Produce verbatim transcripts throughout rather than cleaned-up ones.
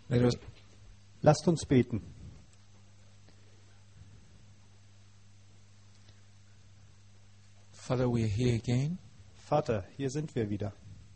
Let us Lasst uns beten. Father, we are here again. Vater, hier sind wir wieder.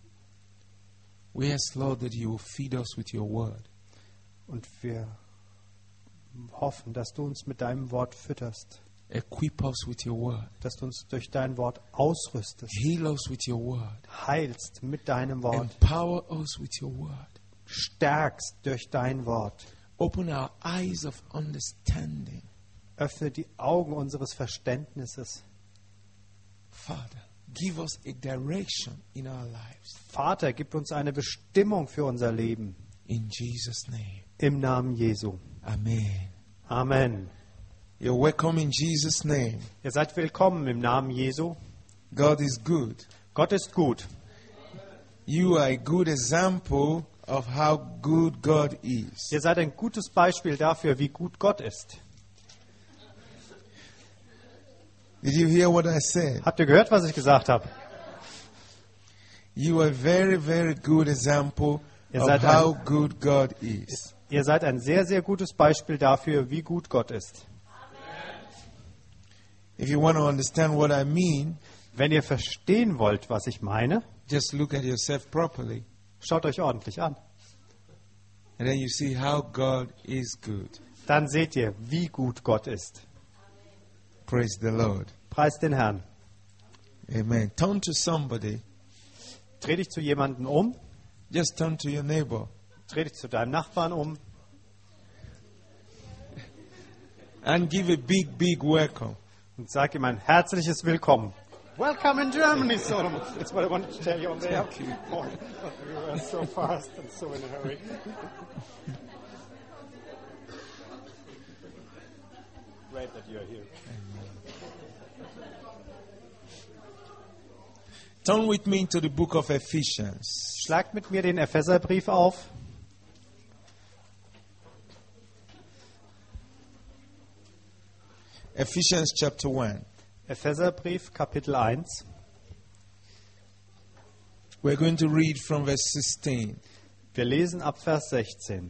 We ask, Lord, that you will feed us with your word. Und wir hoffen, dass du uns mit deinem Wort fütterst, Equip us with your word. dass du uns durch dein Wort ausrüstest, Heal us with your word. heilst mit deinem Wort, Empower us with your word. stärkst durch dein Wort. Open our eyes of understanding. Öffne die Augen unseres Verständnisses. Father, give us a direction in our lives. Vater, gib uns eine Bestimmung für unser Leben. In Jesus' name. Im Namen Jesu. Amen. Amen. You're welcome in Jesus' name. Ihr seid willkommen im Namen Jesu. God is good. Gott ist gut. You are a good example of how good God is. Ihr seid ein gutes Beispiel dafür, wie gut Gott ist. Did you hear what I said? Habt ihr gehört, was ich gesagt habe? You are a very, very good example Ihr of seid how ein- good God is. Ihr seid ein sehr, sehr gutes Beispiel dafür, wie gut Gott ist. If you want to understand what I mean, Wenn ihr verstehen wollt, was ich meine, just look at yourself properly. schaut euch ordentlich an. And then you see how God is good. Dann seht ihr, wie gut Gott ist. Praise the Lord. Preist den Herrn. Amen. Turn to somebody. Dreh dich zu jemandem um. Just turn to your neighbor Dreh dich zu deinem Nachbarn um and give a big, big welcome. und sag ihm ein herzliches Willkommen. Welcome in Germany, Solomon. That's what I wanted to tell you on there. Thank you. Oh, you were so fast and so in a hurry. Great that you're here. Turn with me to the book of Ephesians. Schlagt mit mir den Epheserbrief auf. Ephesians chapter one. Epheserbrief, Kapitel eins. We're going to read from verse sixteen. Wir lesen ab Vers sechzehn.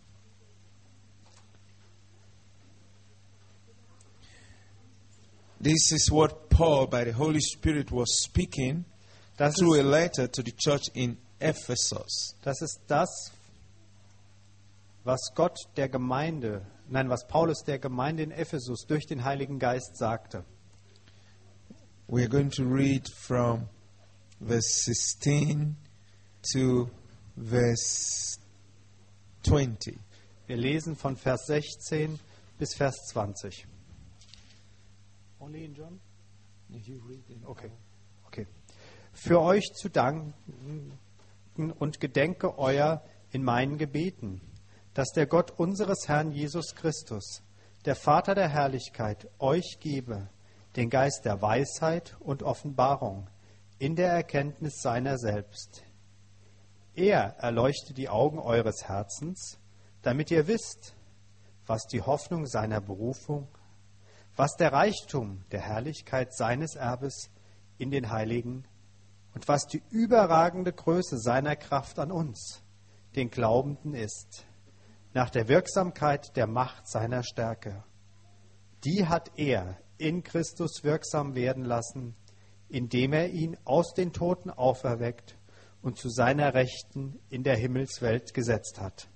This is what Paul, by the Holy Spirit, was speaking Das through a ist, letter to the church in Ephesus. das ist das, was Gott der Gemeinde, nein, was Paulus der Gemeinde in Ephesus durch den Heiligen Geist sagte. We're going to read from verse sixteen to verse twenty. Wir lesen von Vers sechzehn bis Vers zwanzig. Only in German? Okay. Okay. Für euch zu danken und gedenke euer in meinen Gebeten, dass der Gott unseres Herrn Jesus Christus, der Vater der Herrlichkeit, euch gebe den Geist der Weisheit und Offenbarung in der Erkenntnis seiner selbst. Er erleuchte die Augen eures Herzens, damit ihr wisst, was die Hoffnung seiner Berufung, was der Reichtum der Herrlichkeit seines Erbes in den Heiligen und was die überragende Größe seiner Kraft an uns, den Glaubenden, ist, nach der Wirksamkeit der Macht seiner Stärke. Die hat er in Christus wirksam werden lassen, indem er ihn aus den Toten auferweckt und zu seiner Rechten in der Himmelswelt gesetzt hat.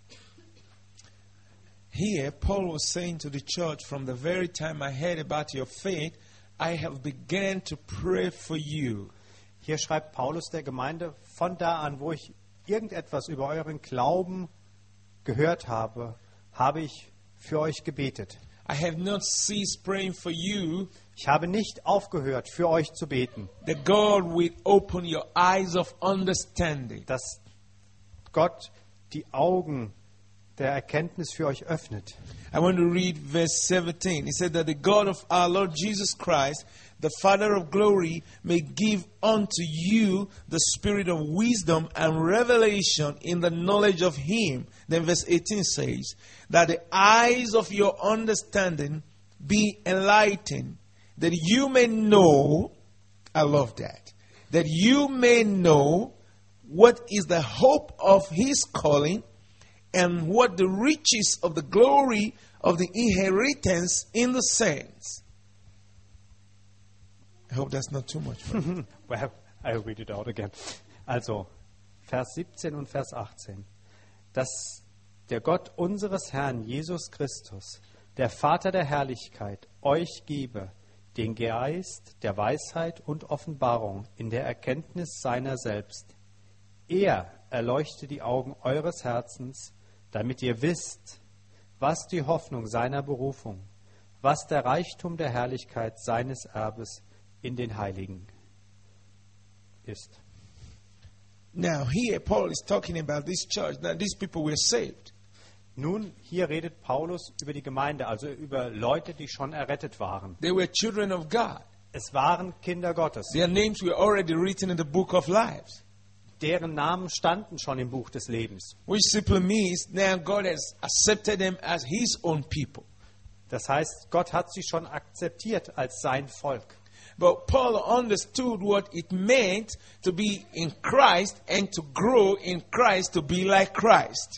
Here, Paul was saying to the church, from the very time I heard about your faith, I have begun to pray for you. Hier schreibt Paulus der Gemeinde, von da an, wo ich irgendetwas über euren Glauben gehört habe, habe ich für euch gebetet. I have not ceased praying for you, Ich habe nicht aufgehört, für euch zu beten, that God will open your eyes of understanding. dass Gott die Augen der Erkenntnis für euch öffnet. I want to read verse seventeen. It said that the God of our Lord Jesus Christ, the Father of glory, may give unto you the spirit of wisdom and revelation in the knowledge of Him. Then verse eighteen says, that the eyes of your understanding be enlightened, that you may know, I love that, that you may know what is the hope of His calling, and what the riches of the glory of the inheritance in the saints. I hope that's not too much. Well, I'll read it out again. Also, Vers siebzehn und Vers achtzehn. Dass der Gott unseres Herrn Jesus Christus, der Vater der Herrlichkeit, euch gebe den Geist der Weisheit und Offenbarung in der Erkenntnis seiner selbst. Er erleuchte die Augen eures Herzens, damit ihr wisst, was die Hoffnung seiner Berufung, was der Reichtum der Herrlichkeit seines Erbes in den Heiligen ist. Now here Paul is talking about this church. Now these people were saved. Nun, hier redet Paulus über die Gemeinde, also über Leute, die schon errettet waren. They were children of God. Es waren Kinder Gottes. Their names were already written in the book of lives. Deren Namen standen schon im Buch des Lebens. Which simply means now God has accepted them as his own people. Das heißt, Gott hat sie schon akzeptiert als sein Volk. But Paul understood what it meant to be in Christ and to grow in Christ to be like Christ.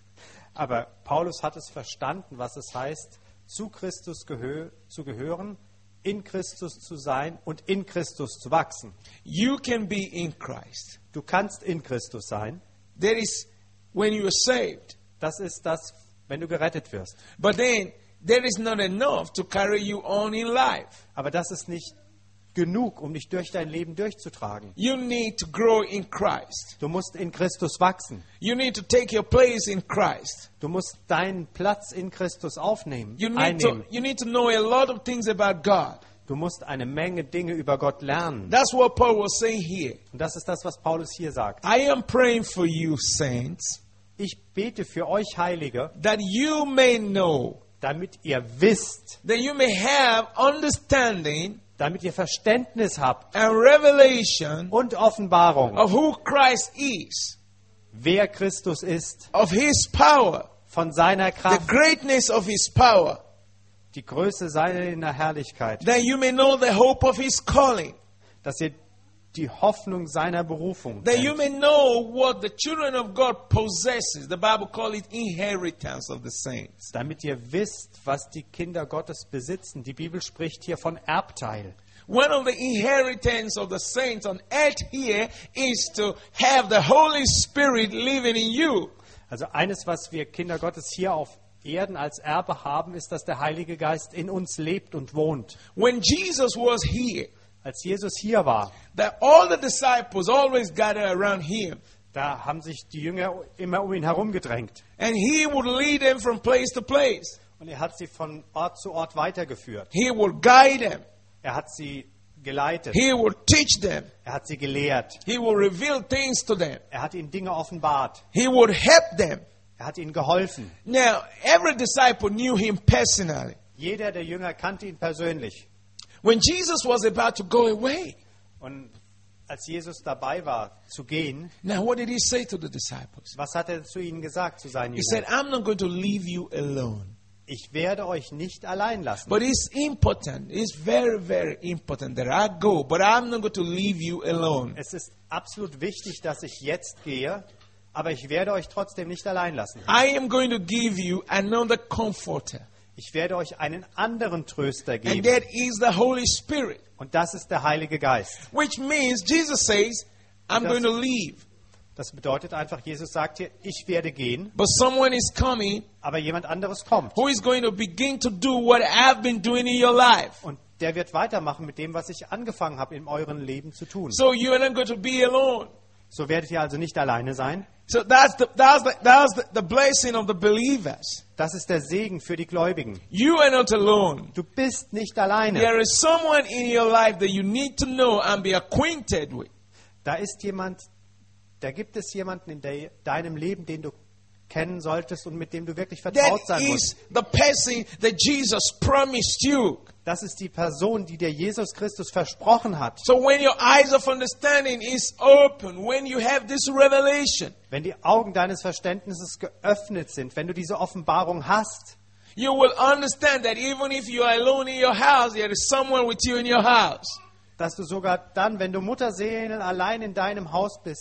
Aber Paulus hat es verstanden, was es heißt, zu Christus gehö- zu gehören, in Christus zu sein und in Christus zu wachsen. You can be in Christ. Du kannst in Christus sein. That is when you are saved. Das ist das, wenn du gerettet wirst. But then that is not enough to carry you on in life. Aber das ist nicht genug, um dich durch dein Leben durchzutragen. You need to grow in Christ. Du musst in Christus wachsen. You need to take your place in Christ. Du musst deinen Platz in Christus aufnehmen, You need to, einnehmen. you need to know a lot of things about God. Du musst eine Menge Dinge über Gott lernen. That's what Paul was saying here. Und das ist das, was Paulus hier sagt. I am praying for you, saints, Ich bete für euch Heilige, that you may know, damit ihr wisst, that you may have understanding damit ihr Verständnis habt and revelation und Offenbarung, of who Christ is, wer Christus ist, of his power, von seiner the Kraft, greatness of his power, die Größe seiner Herrlichkeit, that you may know the hope of his calling, dass ihr die Hoffnung seiner Berufung that you kennt, may know what the children of God possesses. The Bible calls it inheritance of the saints. damit ihr wisst, was die Kinder Gottes besitzen. Die Bibel spricht hier von Erbteil. One of the inheritance of the saints on earth here is to have the Holy Spirit living in you. Also eines, was wir Kinder Gottes hier auf Erden als Erbe haben, ist, dass der Heilige Geist in uns lebt und wohnt. When Jesus was here, Als Jesus hier war, that all the disciples always gathered around him, da haben sich die Jünger immer um ihn herum gedrängt. and he would lead them from place to place. Und er hat sie von Ort zu Ort weitergeführt. He would guide them. Er hat sie geleitet. He would teach them. Er hat sie gelehrt. He would reveal things to them. Er hat ihnen Dinge offenbart. He would help them. Er hat ihnen geholfen. Now, every disciple knew him personally. Jeder der Jünger kannte ihn persönlich. When Jesus was about to go away, Und als Jesus dabei war, zu gehen, now what did he say to the disciples? was hat er zu ihnen gesagt, zu seinen He said, Jüngern? I'm not going to leave you alone. Ich werde euch nicht allein lassen. But it's important, it's very, very important that I go, but I'm not going to leave you alone. Es ist absolut wichtig, dass ich jetzt gehe, aber ich werde euch trotzdem nicht allein lassen. I am going to give you another comforter, Ich werde euch einen anderen Tröster and geben. that is the Holy Spirit, Und das ist der Heilige Geist. which means Jesus says, I'm Das- going to leave, Das bedeutet einfach, Jesus sagt hier, ich werde gehen, but someone is coming aber jemand anderes kommt. who is going to begin to do what I've been doing in your life. Und der wird weitermachen mit dem, was ich angefangen habe, in eurem Leben zu tun. So you are not going to be alone. So werdet ihr also nicht alleine sein. So that's the that's the that's the, the blessing of the believers. Das ist der Segen für die Gläubigen. You are not alone. Du bist nicht alleine. There is someone in your life that you need to know and be acquainted with. Da ist jemand, da gibt es jemanden in de, deinem Leben, den du kennen solltest und mit dem du wirklich vertraut That sein musst. is the person that Jesus promised you. Das ist die Person, die dir Jesus Christus versprochen hat. So when your eyes of understanding is open, when you have this revelation, Wenn die Augen deines Verständnisses geöffnet sind, wenn du diese Offenbarung hast, you will understand that even if you are alone in your house, there is someone with you in your house. dass du sogar dann, wenn du Mutterseelen allein in deinem Haus bist,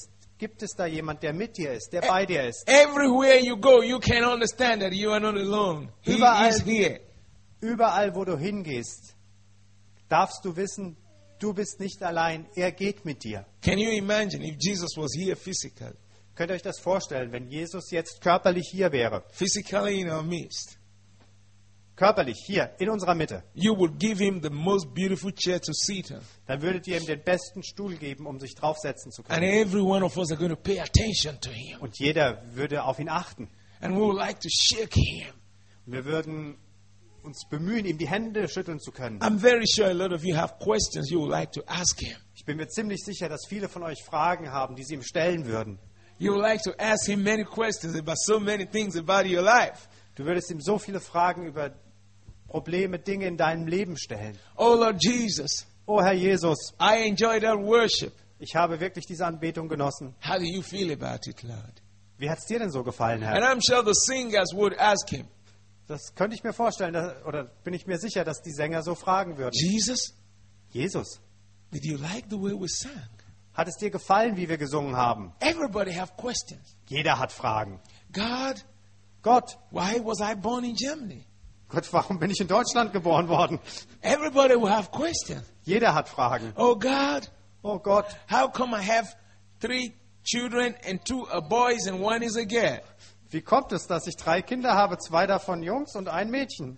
gibt es da jemand, der mit dir ist, der bei dir ist. Everywhere you go, you can understand that you are not alone. He Überall. is here. Überall, wo du hingehst, darfst du wissen, du bist nicht allein, er geht mit dir. Can you imagine if Jesus was here physically? Könnt ihr euch das vorstellen, wenn Jesus jetzt körperlich hier wäre? Physically in our midst. Körperlich hier, in unserer Mitte. You would give him the most beautiful chair to sit on. Dann würdet ihr ihm den besten Stuhl geben, um sich draufsetzen zu And können. every one of us are going to pay attention to him. Und jeder würde auf ihn achten. And we would like to shake him. Und wir würden uns bemühen, ihm die Hände schütteln zu können. I'm very sure a lot of you have questions you would like to ask him. Ich bin mir ziemlich sicher, dass viele von euch Fragen haben, die sie ihm stellen würden. You would like to ask him many questions about so many things about your life. Du würdest ihm so viele Fragen über Probleme, Dinge in deinem Leben stellen. Oh Lord Jesus, Oh Herr Jesus, I enjoyed that worship. ich habe wirklich diese Anbetung genossen. How do you feel about it, Lord? Wie hat es dir denn so gefallen, And Herr? I'm sure the singers would ask him, Das könnte ich mir vorstellen, dass, oder bin ich mir sicher, dass die Sänger so fragen würden. Jesus, Jesus, did you like the way we sang? hat es dir gefallen, wie wir gesungen haben? Everybody have questions. Jeder hat Fragen. God, Gott, why was I born in Germany? Gott, warum bin ich in Deutschland geboren worden? Everybody will have questions. Jeder hat Fragen. Oh God, Oh Gott, how come I have three children and two are boys and one is a girl? wie kommt es, dass ich drei Kinder habe, zwei davon Jungs und ein Mädchen?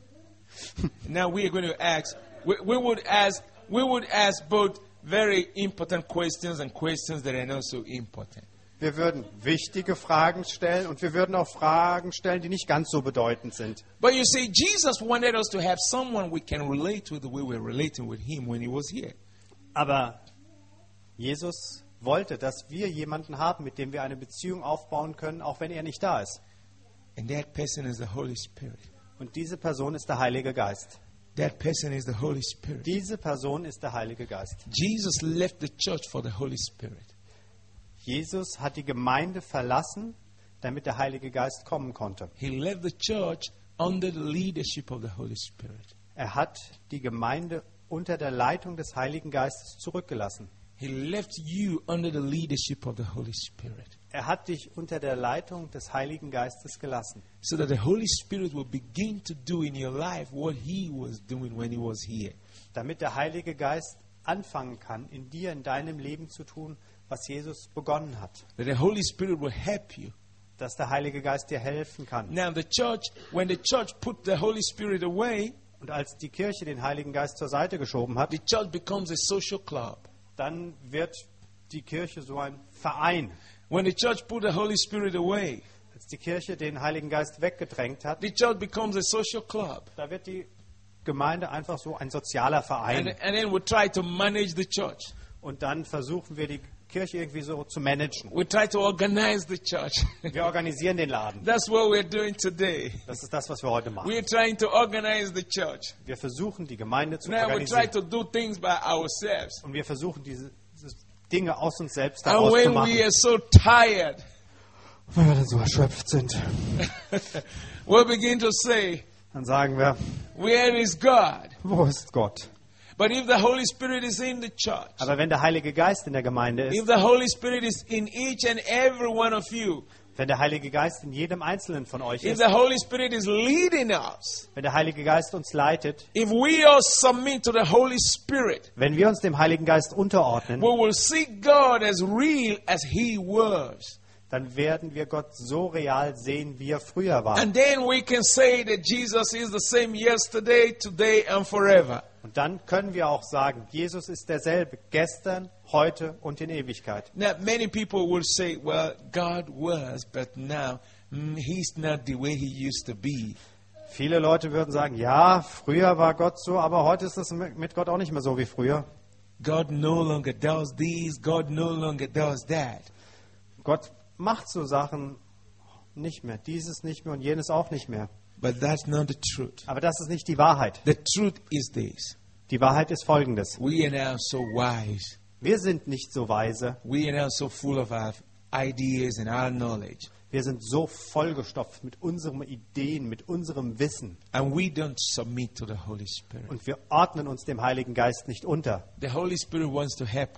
Now we are going to ask, we, we would ask, we would ask both very important questions and questions that are not so important. Wir würden wichtige Fragen stellen und wir würden auch Fragen stellen, die nicht ganz so bedeutend sind. But you see, Jesus wanted us to have someone we can relate to the way we're relating with him when he was here. Aber Jesus wollte, dass wir jemanden haben, mit dem wir eine Beziehung aufbauen können, auch wenn er nicht da ist. And that person is the Holy Spirit. Und diese Person ist der Heilige Geist. That person is the Holy Spirit. Diese Person ist der Heilige Geist. Jesus left the church for the Holy Spirit. Jesus hat die Gemeinde verlassen, damit der Heilige Geist kommen konnte. He left the church under the leadership of the Holy Spirit. Er hat die Gemeinde unter der Leitung des Heiligen Geistes zurückgelassen. He left you under the leadership of the Holy Spirit. Er hat dich unter der Leitung des Heiligen Geistes gelassen, So that the Holy Spirit will begin to do in your life what he was doing when he was here. damit der Heilige Geist anfangen kann, in dir, in deinem Leben zu tun, was Jesus begonnen hat. That the Holy Spirit will help you. Dass der Heilige Geist dir helfen kann. Now the church, when the church put the Holy Spirit away, Und als die Kirche den Heiligen Geist zur Seite geschoben hat, the church becomes a social club. dann wird die Kirche so ein Verein. When the church put the Holy Spirit away, Als die Kirche den Heiligen Geist weggedrängt hat, the church becomes a social club. da wird die Gemeinde einfach so ein sozialer And, Verein. and then we try to manage the church. Und dann versuchen wir die Kirche irgendwie so zu managen. We try to organize the church. Wir organisieren den Laden. That's what we're doing today. Das ist das, was wir heute machen. We're trying to organize the church. Wir versuchen, die Gemeinde zu Now we try organisieren. to do things by ourselves. Und wir versuchen, diese, diese Dinge aus uns selbst And heraus zu when we machen. are so tired, Wenn wir dann so erschöpft sind, we'll begin to say, dann sagen wir, where is God? wo ist Gott? But if the Holy Spirit is in the church, Aber wenn der Heilige Geist in der Gemeinde if ist, the Holy Spirit is in each and every one of you, wenn der Heilige Geist in jedem Einzelnen von euch if ist, the Holy Spirit is leading us, wenn der Heilige Geist uns leitet, if we all submit to the Holy Spirit, wenn wir uns dem Heiligen Geist unterordnen, we will see God as real as He was. dann werden wir Gott so real sehen, wie er früher war. And then we can say that Jesus is the same yesterday, today, and forever. Und dann können wir auch sagen, Jesus ist derselbe, gestern, heute und in Ewigkeit. Now, many people will say, well, God was, but now mm, He's not the way He used to be. Viele Leute würden sagen, ja, früher war Gott so, aber heute ist es mit Gott auch nicht mehr so wie früher. God no longer does this, God no longer does that. Gott macht so Sachen nicht mehr, dieses nicht mehr und jenes auch nicht mehr. But that's not the truth. Aber das ist nicht die Wahrheit. The truth is this. Die Wahrheit ist folgendes. We are now so wise. Wir sind nicht so weise, We are now so full of our ideas and our knowledge. wir sind so vollgestopft mit unseren Ideen, mit unserem Wissen And we don't submit to the Holy Spirit. und wir ordnen uns dem Heiligen Geist nicht unter. The Holy Spirit wants to help us.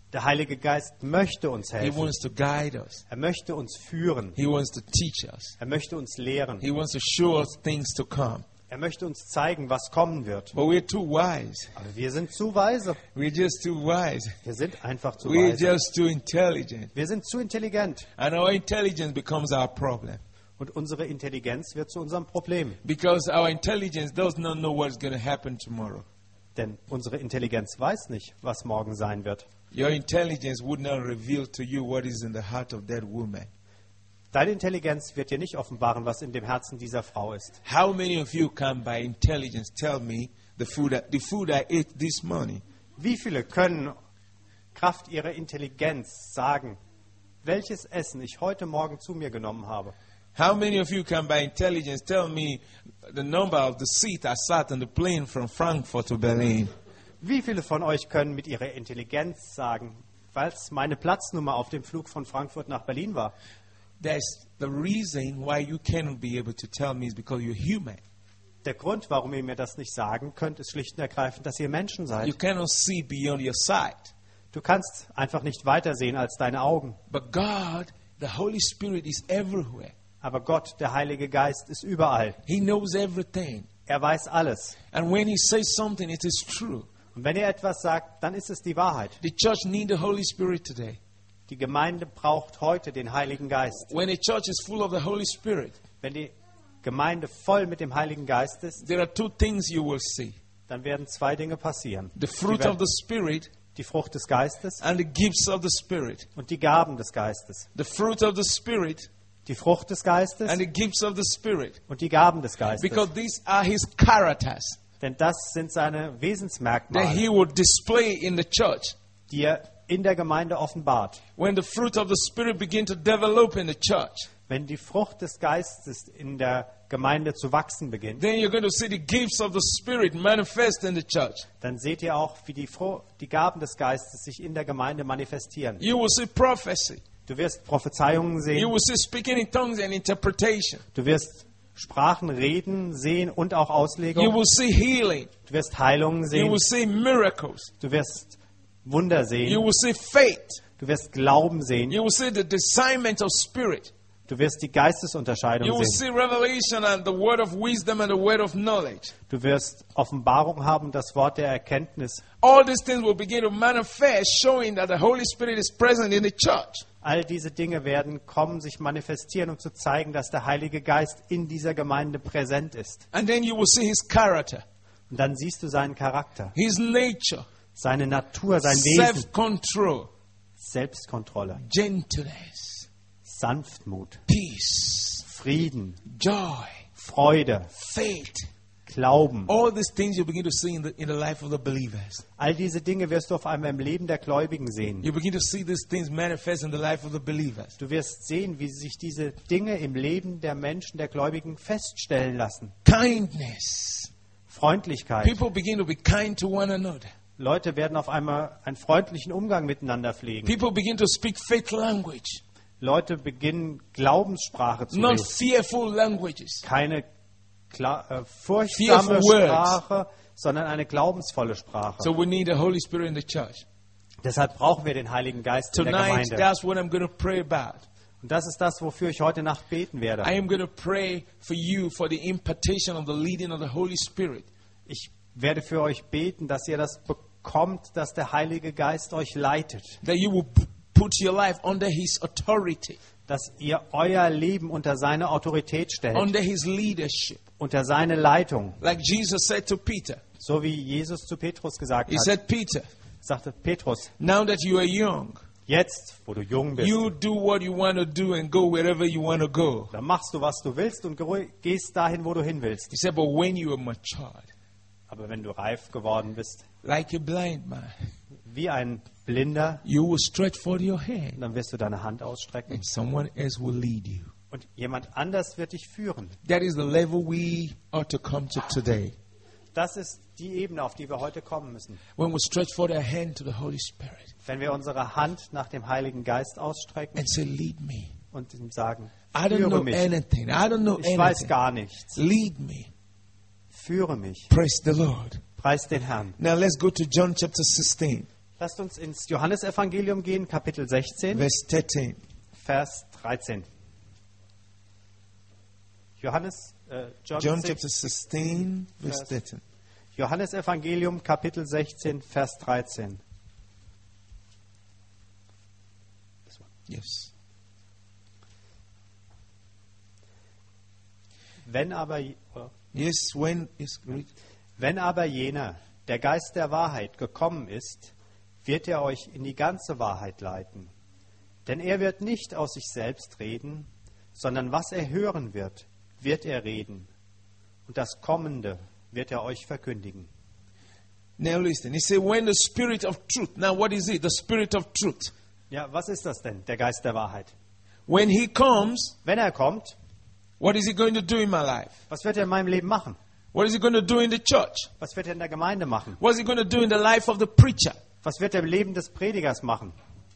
Der Heilige Geist möchte uns He helfen. wants to guide us. Er möchte uns führen. He wants to teach us. Er möchte uns lehren. He wants to show us things to come. Er möchte uns zeigen, was kommen wird. But we're too wise. Aber wir sind zu weise. We're just too wise. Wir sind einfach zu We're weise. just too intelligent. Wir sind zu intelligent. And our intelligence becomes our problem. Und unsere Intelligenz wird zu unserem Problem. Because our intelligence does not know what's going to happen tomorrow. Denn unsere Intelligenz weiß nicht, was morgen sein wird. Your intelligence would not reveal to you what is in the heart of that woman. Deine Intelligenz wird dir nicht offenbaren, was in dem Herzen dieser Frau ist. How many of you can by intelligence tell me the food I, the food I ate this morning? Wie viele können Kraft ihrer Intelligenz sagen, welches Essen ich heute Morgen zu mir genommen habe? How many of you can by intelligence tell me the number of the seat I sat on the plane from Frankfurt to Berlin? Wie viele von euch können mit ihrer Intelligenz sagen, was meine Platznummer auf dem Flug von Frankfurt nach Berlin war? That's the reason why you cannot be able to tell me is because you're human. Der Grund, warum ihr mir das nicht sagen könnt, ist schlicht und ergreifend, dass ihr Menschen seid. You cannot see beyond your sight. Du kannst einfach nicht weitersehen als deine Augen. But God, the Holy Spirit, is everywhere. Aber Gott, der Heilige Geist, ist überall. He knows everything. Er weiß alles. And when He says something, it is true. Und wenn er etwas sagt, dann ist es die Wahrheit. The church needs the Holy Spirit today. Die Gemeinde braucht heute den Heiligen Geist. When a church is full of the Holy Spirit, Wenn die Gemeinde voll mit dem Heiligen Geist ist, there are two things you will see. dann werden zwei Dinge passieren. The Die, fruit werden, of the Spirit die Frucht des Geistes and the gifts of the Spirit. und die Gaben des Geistes. The fruit of the Spirit Die Frucht des Geistes and the gifts of the Spirit. und die Gaben des Geistes. Because these are His characters Denn das sind seine that Wesensmerkmale, He will display in the church. die er in der Gemeinde offenbart. When the fruit of the Spirit begin to develop in the church, Wenn die Frucht des Geistes in der Gemeinde zu wachsen beginnt, then you're going to see the gifts of the Spirit manifest in the church. dann seht ihr auch, wie die, Fro- die Gaben des Geistes sich in der Gemeinde manifestieren. You will see prophecy. Du wirst Prophezeiungen You sehen, will see speaking in tongues and interpretation. du wirst Sprachen reden, sehen und auch You Auslegung. will see healing. Du wirst Heilungen You sehen, will see miracles. du wirst Wunder You sehen, will see faith. du wirst Glauben sehen, You will see the discernment of spirit. du wirst die You Geistesunterscheidung will sehen, see revelation and the word of wisdom and the word of knowledge. du wirst Offenbarung haben, das Wort der Erkenntnis. All these things will begin to manifest, showing that the Holy Spirit is present in the church. All diese Dinge werden kommen, sich manifestieren, um zu zeigen, dass der Heilige Geist in dieser Gemeinde präsent ist. And then you will see His character, Und dann siehst du seinen Charakter, His nature, seine Natur, sein Wesen, self-control, Selbstkontrolle, gentleness, Sanftmut, peace, Frieden, joy, Freude, faith. Glauben. All these things you begin to see in the, in the life of the believers. All diese Dinge wirst du auf einmal im Leben der Gläubigen sehen. You begin to see these things manifest in the life of the believers. Du wirst sehen, wie sich diese Dinge im Leben der Menschen, der Gläubigen feststellen lassen. Kindness. Freundlichkeit. People begin to be kind to one another. Leute werden auf einmal einen freundlichen Umgang miteinander pflegen. People begin to speak faith language, Leute beginnen Glaubenssprache zu not reden. fearful languages. Keine kla- äh, furchtsame Fearful words. Sprache, sondern eine glaubensvolle Sprache. So we need the Holy Spirit in the church. Deshalb brauchen wir den Heiligen Geist in der Tonight, Gemeinde. that's what I'm going to pray about. Und das ist das, wofür ich heute Nacht beten werde. I am going to pray for you for the impartation of the leading of the Holy Spirit. Ich werde für euch beten, dass ihr das bekommt, dass der Heilige Geist euch leitet. That you will p- put your life under His authority, Dass ihr euer Leben unter seine Autorität stellt, under His leadership. unter seine Leitung. Like Jesus said to Peter. So wie Jesus zu Petrus gesagt He hat. said, Peter, Sagte Petrus, now that you are young, jetzt, wo du jung bist, you do what you want to do and go wherever you want to go. dann machst du, was du willst und geru- gehst dahin, wo du hin willst. He said, but when you are matured, Aber wenn du reif geworden bist, like a blind man, wie ein Blinder, you will stretch forth your hand dann wirst du deine Hand ausstrecken and someone else will lead you. und jemand anders wird dich führen. That is the level we ought to come to today. Das ist die Ebene, auf die wir heute kommen müssen. When we stretch forth our hand to the Holy Spirit Wenn wir unsere Hand nach dem Heiligen Geist ausstrecken and say, lead me. und ihm sagen, I don't führe know mich, anything. I don't know ich weiß anything. gar nichts, Lead me. führe mich, Praise the Lord. preis den Herrn. Now let's go to John chapter sixteen. Lasst uns ins Johannesevangelium gehen, Kapitel sechzehn, verse thirteen. Vers dreizehn. Johannes, äh, John, John six- chapter sixteen, verse Vers- thirteen. Johannesevangelium, Kapitel sechzehn, Vers dreizehn. Yes. Wenn aber, Yes, when is read. wenn aber jener, der Geist der Wahrheit, gekommen ist, wird er euch in die ganze Wahrheit leiten. Denn er wird nicht aus sich selbst reden, sondern was er hören wird, wird er reden. Und das Kommende wird er euch verkündigen. Now listen. He said, when the spirit of truth. Now what is it? The spirit of truth. Ja, was ist das denn, der Geist der Wahrheit? When he comes, Wenn er kommt, what is he going to do in my life? was wird er in meinem Leben machen? What is he going to do in the church? Was wird er in der Gemeinde machen? What is he going to do in the life of the preacher? Was wird er im Leben des Predigers machen?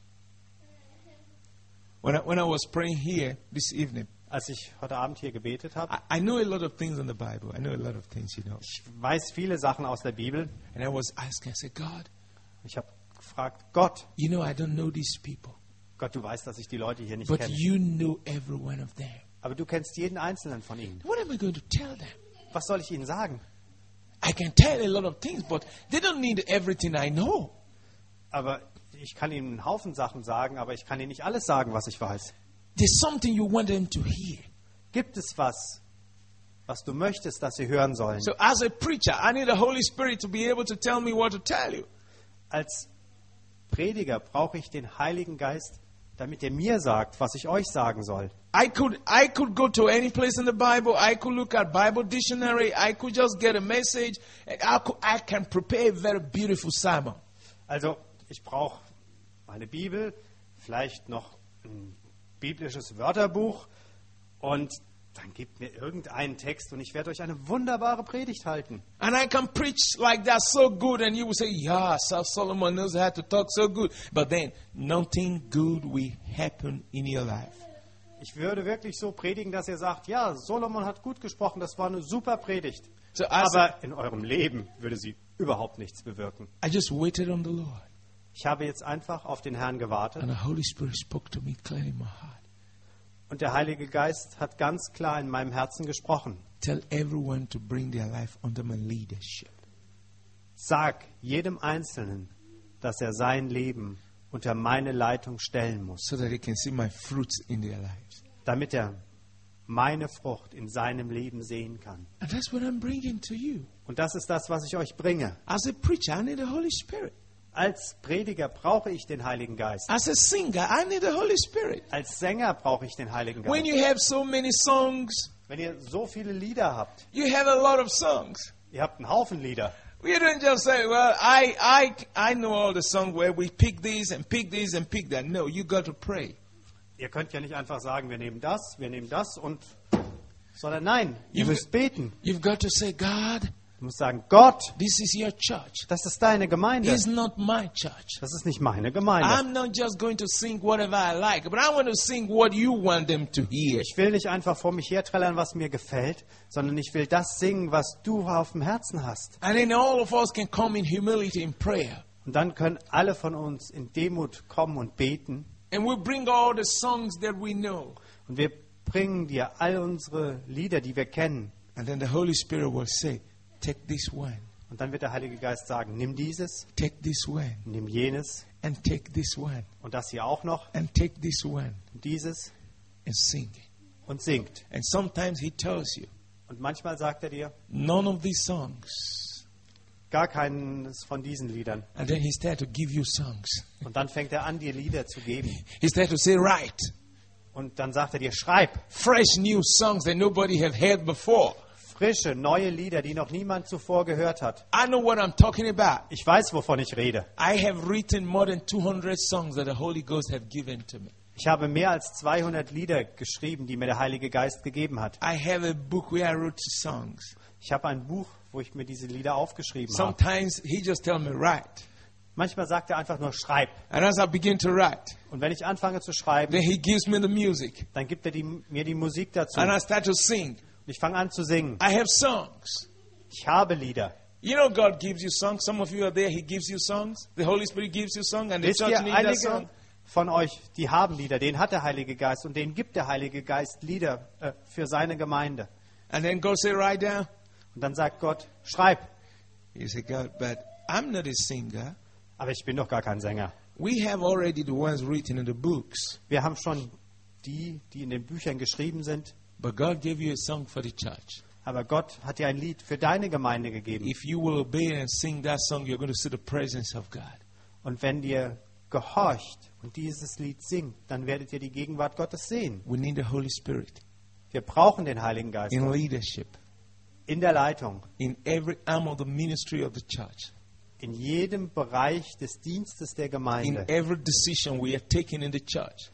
When I, when I was praying here this evening, Als ich heute Abend hier gebetet habe, I, I know a lot of things in the Bible. I know a lot of things, you know. ich weiß viele Sachen aus der Bibel. And I was asking, I said, God, Ich habe gefragt, Gott, you know, I don't know these people, Gott, du weißt, dass ich die Leute hier nicht but kenne. you know every one of them. Aber du kennst jeden einzelnen von ihnen. What am I going to tell them? Was soll ich ihnen sagen? I can tell a lot of things, but they don't need everything I know. Aber ich kann ihnen einen Haufen Sachen sagen, aber ich kann ihnen nicht alles sagen, was ich weiß. There's something you want them to hear. Gibt es was, was du möchtest, dass sie hören sollen? So as a preacher, I need the Holy Spirit to be able to tell me what to tell you. Als Prediger brauche ich den Heiligen Geist, damit er mir sagt, was ich euch sagen soll. I could I could go to any place in the Bible. I could look at Bible dictionary. I could just get a message. And I could, I can prepare a very beautiful sermon. Also, ich brauche meine Bibel, vielleicht noch ein biblisches Wörterbuch und dann gebt mir irgendeinen Text und ich werde euch eine wunderbare Predigt halten. And I can preach like that so good, and you will say, "Yeah, Sir Solomon knows how to talk so good." But then nothing good will happen in your life. Ich würde wirklich so predigen, dass ihr sagt, ja, Solomon hat gut gesprochen, das war eine super Predigt. So as Aber in eurem Leben würde sie überhaupt nichts bewirken. I just waited on the Lord, Ich habe jetzt einfach auf den Herrn gewartet and the Holy Spirit spoke to me clearly in my heart. und der Heilige Geist hat ganz klar in meinem Herzen gesprochen. Tell everyone to bring their life under my leadership. Sag jedem Einzelnen, dass er sein Leben unter meine Leitung stellen muss, So that they can see my fruits in their lives. damit er meine Frucht in seinem Leben sehen kann. And that's what I'm bringing to you. Und das ist das, was ich euch bringe. As a preacher, I need the Holy Spirit. Als Prediger brauche ich den Heiligen Geist. As a singer, I need the Holy Spirit. Als Sänger brauche ich den Heiligen When Geist. you have so many songs, Wenn ihr so viele Lieder habt, you have a lot of songs. ihr habt einen Haufen Lieder. We don't just say, well, I, I, I know all the songs where we pick this and pick this and pick that. No, you got to pray. Ihr könnt ja nicht einfach sagen, wir nehmen das, wir nehmen das und... Sondern nein, ihr You've- müsst beten. You've got to say, God, Du musst sagen, Gott, this is your church. das ist deine Gemeinde. It's not my church. Das ist nicht meine Gemeinde. I'm not just going to sing whatever I like, but I want to sing what you want them to hear. Ich will nicht einfach vor mich herträllern, was mir gefällt, sondern ich will das singen, was du auf dem Herzen hast. And then all of us can come in humility in prayer. Und dann können alle von uns in Demut kommen und beten. And we'll bring all the songs that we know. Und wir bringen dir all unsere Lieder, die wir kennen. And then the Holy Spirit will say, take this one, Und dann wird der Heilige Geist sagen, nimm dieses, take this one, nimm jenes and take this one, und das hier auch noch, and take this one, und dieses and sing. und singt. And sometimes he tells you, Und manchmal sagt er dir, none of these songs. gar keines von diesen Liedern. And then he starts to give you songs. Und dann fängt er an, dir Lieder zu geben. He starts to say, write Und dann sagt er dir, schreib fresh new songs that nobody have heard before. frische, neue Lieder, die noch niemand zuvor gehört hat. I know what I'm talking about. Ich weiß, wovon ich rede. I have written more than two hundred songs that the Holy Ghost have given to me. Ich habe mehr als zweihundert Lieder geschrieben, die mir der Heilige Geist gegeben hat. I have a book where I wrote songs. Ich habe ein Buch, wo ich mir diese Lieder aufgeschrieben habe. Sometimes he just tell me, write. Manchmal sagt er einfach nur, schreib. And as I begin to write, Und wenn ich anfange zu schreiben, then he gives me the music. dann gibt er die, mir die Musik dazu. And Und I start to sing. ich fange an zu singen. I have songs. Ich habe Lieder. You know God gives you songs. Some of you are there, He gives you songs. The Holy Spirit gives you songs and the Wisst church ihr, needs that einige song. von euch, die haben Lieder, denen hat der Heilige Geist und denen gibt der Heilige Geist Lieder äh, für seine Gemeinde. And then God say, write down. Und dann sagt Gott, schreib. You say, God, but I'm not a singer. Aber ich bin doch gar kein Sänger. We have already the ones written in the books. Wir haben schon die, die in den Büchern geschrieben sind. But God gave you a song for the church. Aber Gott hat dir ein Lied für deine Gemeinde gegeben. If you will obey and sing that song, you're going to see the presence of God. Und wenn ihr gehorcht und dieses Lied singt, dann werdet ihr die Gegenwart Gottes sehen. We need the Holy Spirit Wir brauchen den Heiligen Geist in leadership, in der Leitung, in every arm of the ministry of the church, in jedem Bereich des Dienstes der in Gemeinde, every decision we are taking in the church.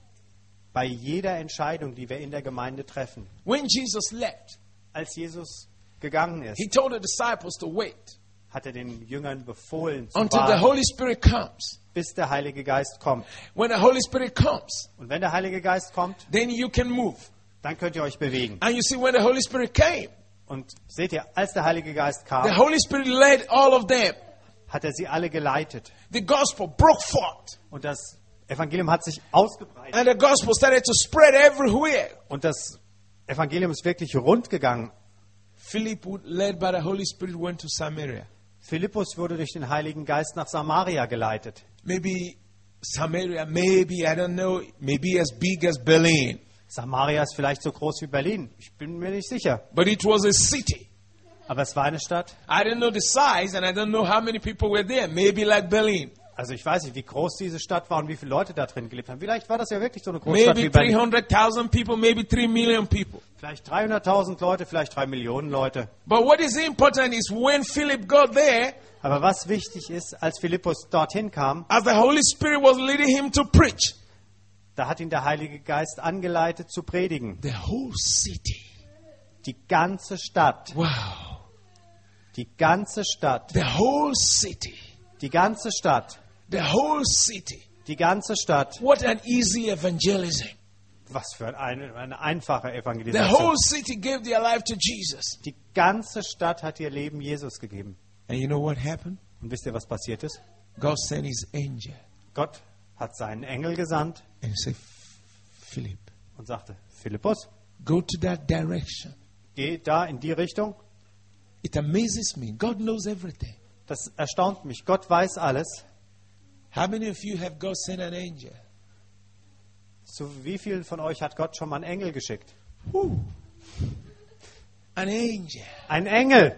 bei jeder Entscheidung, die wir in der Gemeinde treffen. When Jesus left, Als Jesus gegangen He ist, told the disciples to wait hat er den Jüngern befohlen, zu until the warten, Holy Spirit comes. bis der Heilige Geist kommt. When the Holy Spirit comes, Und wenn der Heilige Geist kommt, then you can move. dann könnt ihr euch bewegen. And you see, when the Holy Spirit came, Und seht ihr, als der Heilige Geist the kam, Holy Spirit led all of them. hat er sie alle geleitet. The gospel broke forth. Und das Evangelium hat sich ausgebreitet. And the gospel started to spread everywhere. Und das Evangelium ist wirklich rund gegangen. Philip, led by the Holy Spirit, went to Samaria. Philippus wurde durch den Heiligen Geist nach Samaria geleitet. Maybe Samaria, maybe, I don't know, maybe as big as Berlin. Samaria ist vielleicht so groß wie Berlin. Ich bin mir nicht sicher. But it was a city. Aber es war eine Stadt. I don't know the size and I don't know how many people were there. Maybe like Berlin. Also ich weiß nicht, wie groß diese Stadt war und wie viele Leute da drin gelebt haben. Vielleicht war das ja wirklich so eine Großstadt Maybe wie Berlin. three hundred thousand people, maybe three million people. Vielleicht dreihunderttausend Leute, vielleicht drei Millionen Leute. But what is important is when Philip got there, Aber was wichtig ist, als Philippus dorthin kam, as the Holy Spirit was leading him to preach, da hat ihn der Heilige Geist angeleitet zu predigen. the whole city, Die ganze Stadt, wow, die ganze Stadt, the whole city, die ganze Stadt, the whole city. die ganze Stadt. What an easy evangelism. Was für eine, eine einfache The Evangelisation. whole city gave their life to Jesus. Die ganze Stadt hat ihr Leben Jesus gegeben. And you know what happened? Und wisst ihr, was passiert ist? God sent his angel Gott hat seinen Engel gesandt and he said, Philip, und sagte, Philippus, go to that direction. geh da in die Richtung. It amazes me. God knows everything. Das erstaunt mich. Gott weiß alles. How many of you have God sent an angel? Zu wie vielen von euch hat Gott schon mal einen Engel geschickt? Whew. An angel. Ein Engel.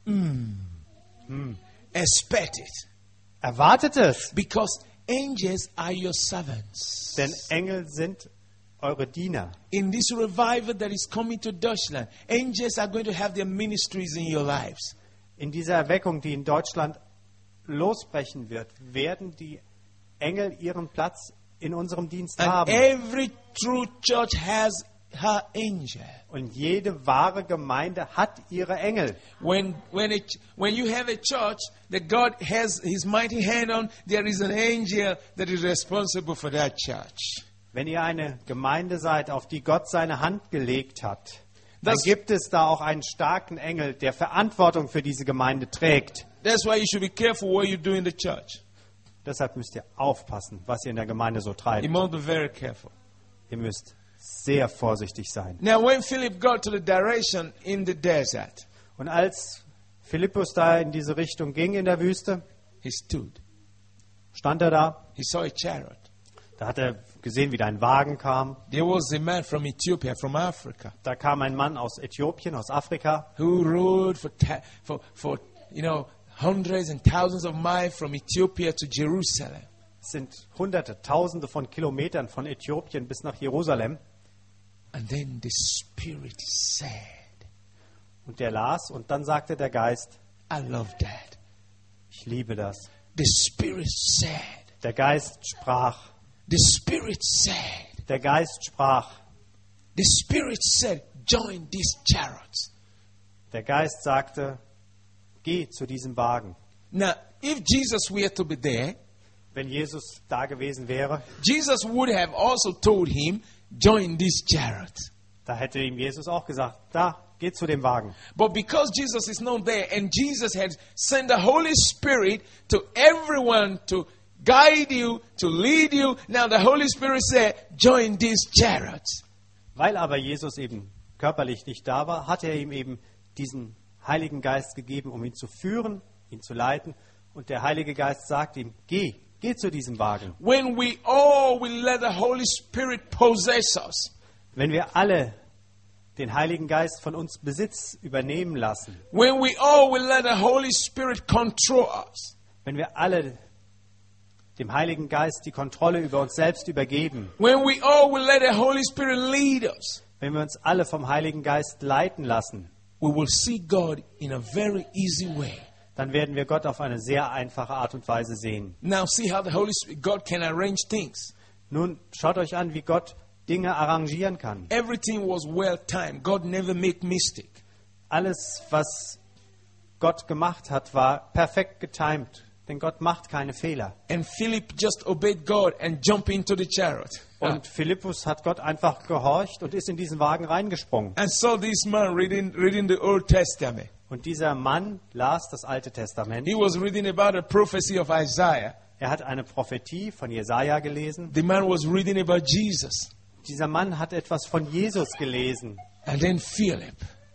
Expect it. Erwartet es. Because angels are your servants. Denn Engel sind eure Diener. In this revival that is coming to Deutschland, angels are going to have their ministries in your lives. In dieser Erweckung, die in Deutschland losbrechen wird, werden die Engel ihren Platz in unserem Dienst And haben. every true church has her angel. Und jede wahre Gemeinde hat ihre Engel. When, when, it, when you have a church that God has his mighty hand on, there is an angel that is responsible for that church. Wenn ihr eine Gemeinde seid, auf die Gott seine Hand gelegt hat, dann Das- gibt es da auch einen starken Engel, der Verantwortung für diese Gemeinde trägt. That's why you should be careful what you do in the church. Deshalb müsst ihr aufpassen, was ihr in der Gemeinde so treibt. You must be very careful. Ihr müsst sehr vorsichtig sein. Now, when Philip got to the direction in the desert, Und als Philippus da in diese Richtung ging in der Wüste, he stood. stand er da. He saw a chariot. Da hat er gesehen, wie da ein Wagen kam. There was a man from Ethiopia, from Africa, Da kam ein Mann aus Äthiopien, aus Afrika. who rode for, ta- for, for you know, hundreds and thousands of miles from Ethiopia to Jerusalem. Es sind hunderte, tausende von Kilometern von Äthiopien bis nach Jerusalem. And then the Spirit said, Und der las und dann sagte der Geist, I love that. ich liebe das. The Spirit said, Der Geist sprach, the Spirit said, der Geist sprach, the Spirit said, join these chariots. der Geist sagte, geh zu diesem Wagen. Now, if Jesus were to be there, Wenn Jesus da gewesen wäre, Jesus would have also told him, join these chariots. da hätte ihm Jesus auch gesagt, da, geht zu dem Wagen. But because Jesus is not there and Jesus has sent the Holy Spirit to everyone to guide you, to lead you, now the Holy Spirit said, join these chariots. Weil aber Jesus eben körperlich nicht da war, hat er ihm eben diesen Heiligen Geist gegeben, um ihn zu führen, ihn zu leiten. Und der Heilige Geist sagt ihm, geh, geh zu diesem Wagen. When we all will let the Holy Spirit possess us, Wenn wir alle den Heiligen Geist von uns Besitz übernehmen lassen, when we all will let the Holy Spirit control us, wenn wir alle dem Heiligen Geist die Kontrolle über uns selbst übergeben, when we all will let the Holy Spirit lead us, wenn wir uns alle vom Heiligen Geist leiten lassen, we will see God in a very easy way. dann werden wir Gott auf eine sehr einfache Art und Weise sehen. Now see how the Holy Spirit, God can arrange things. Nun schaut euch an, wie Gott Dinge arrangieren kann. Everything was well timed. God never made mistake. Alles, was Gott gemacht hat, war perfekt getimed. Denn Gott macht keine Fehler. And Philip just obeyed God and jumped into the chariot. Und Philippus hat Gott einfach gehorcht und ist in diesen Wagen reingesprungen. And saw this man reading, reading the Old Testament. Und dieser Mann las das Alte Testament. He was reading about the prophecy of Isaiah. Er hat eine Prophetie von Jesaja gelesen. The man was reading about Jesus. Dieser Mann hat etwas von Jesus gelesen. And then Philip.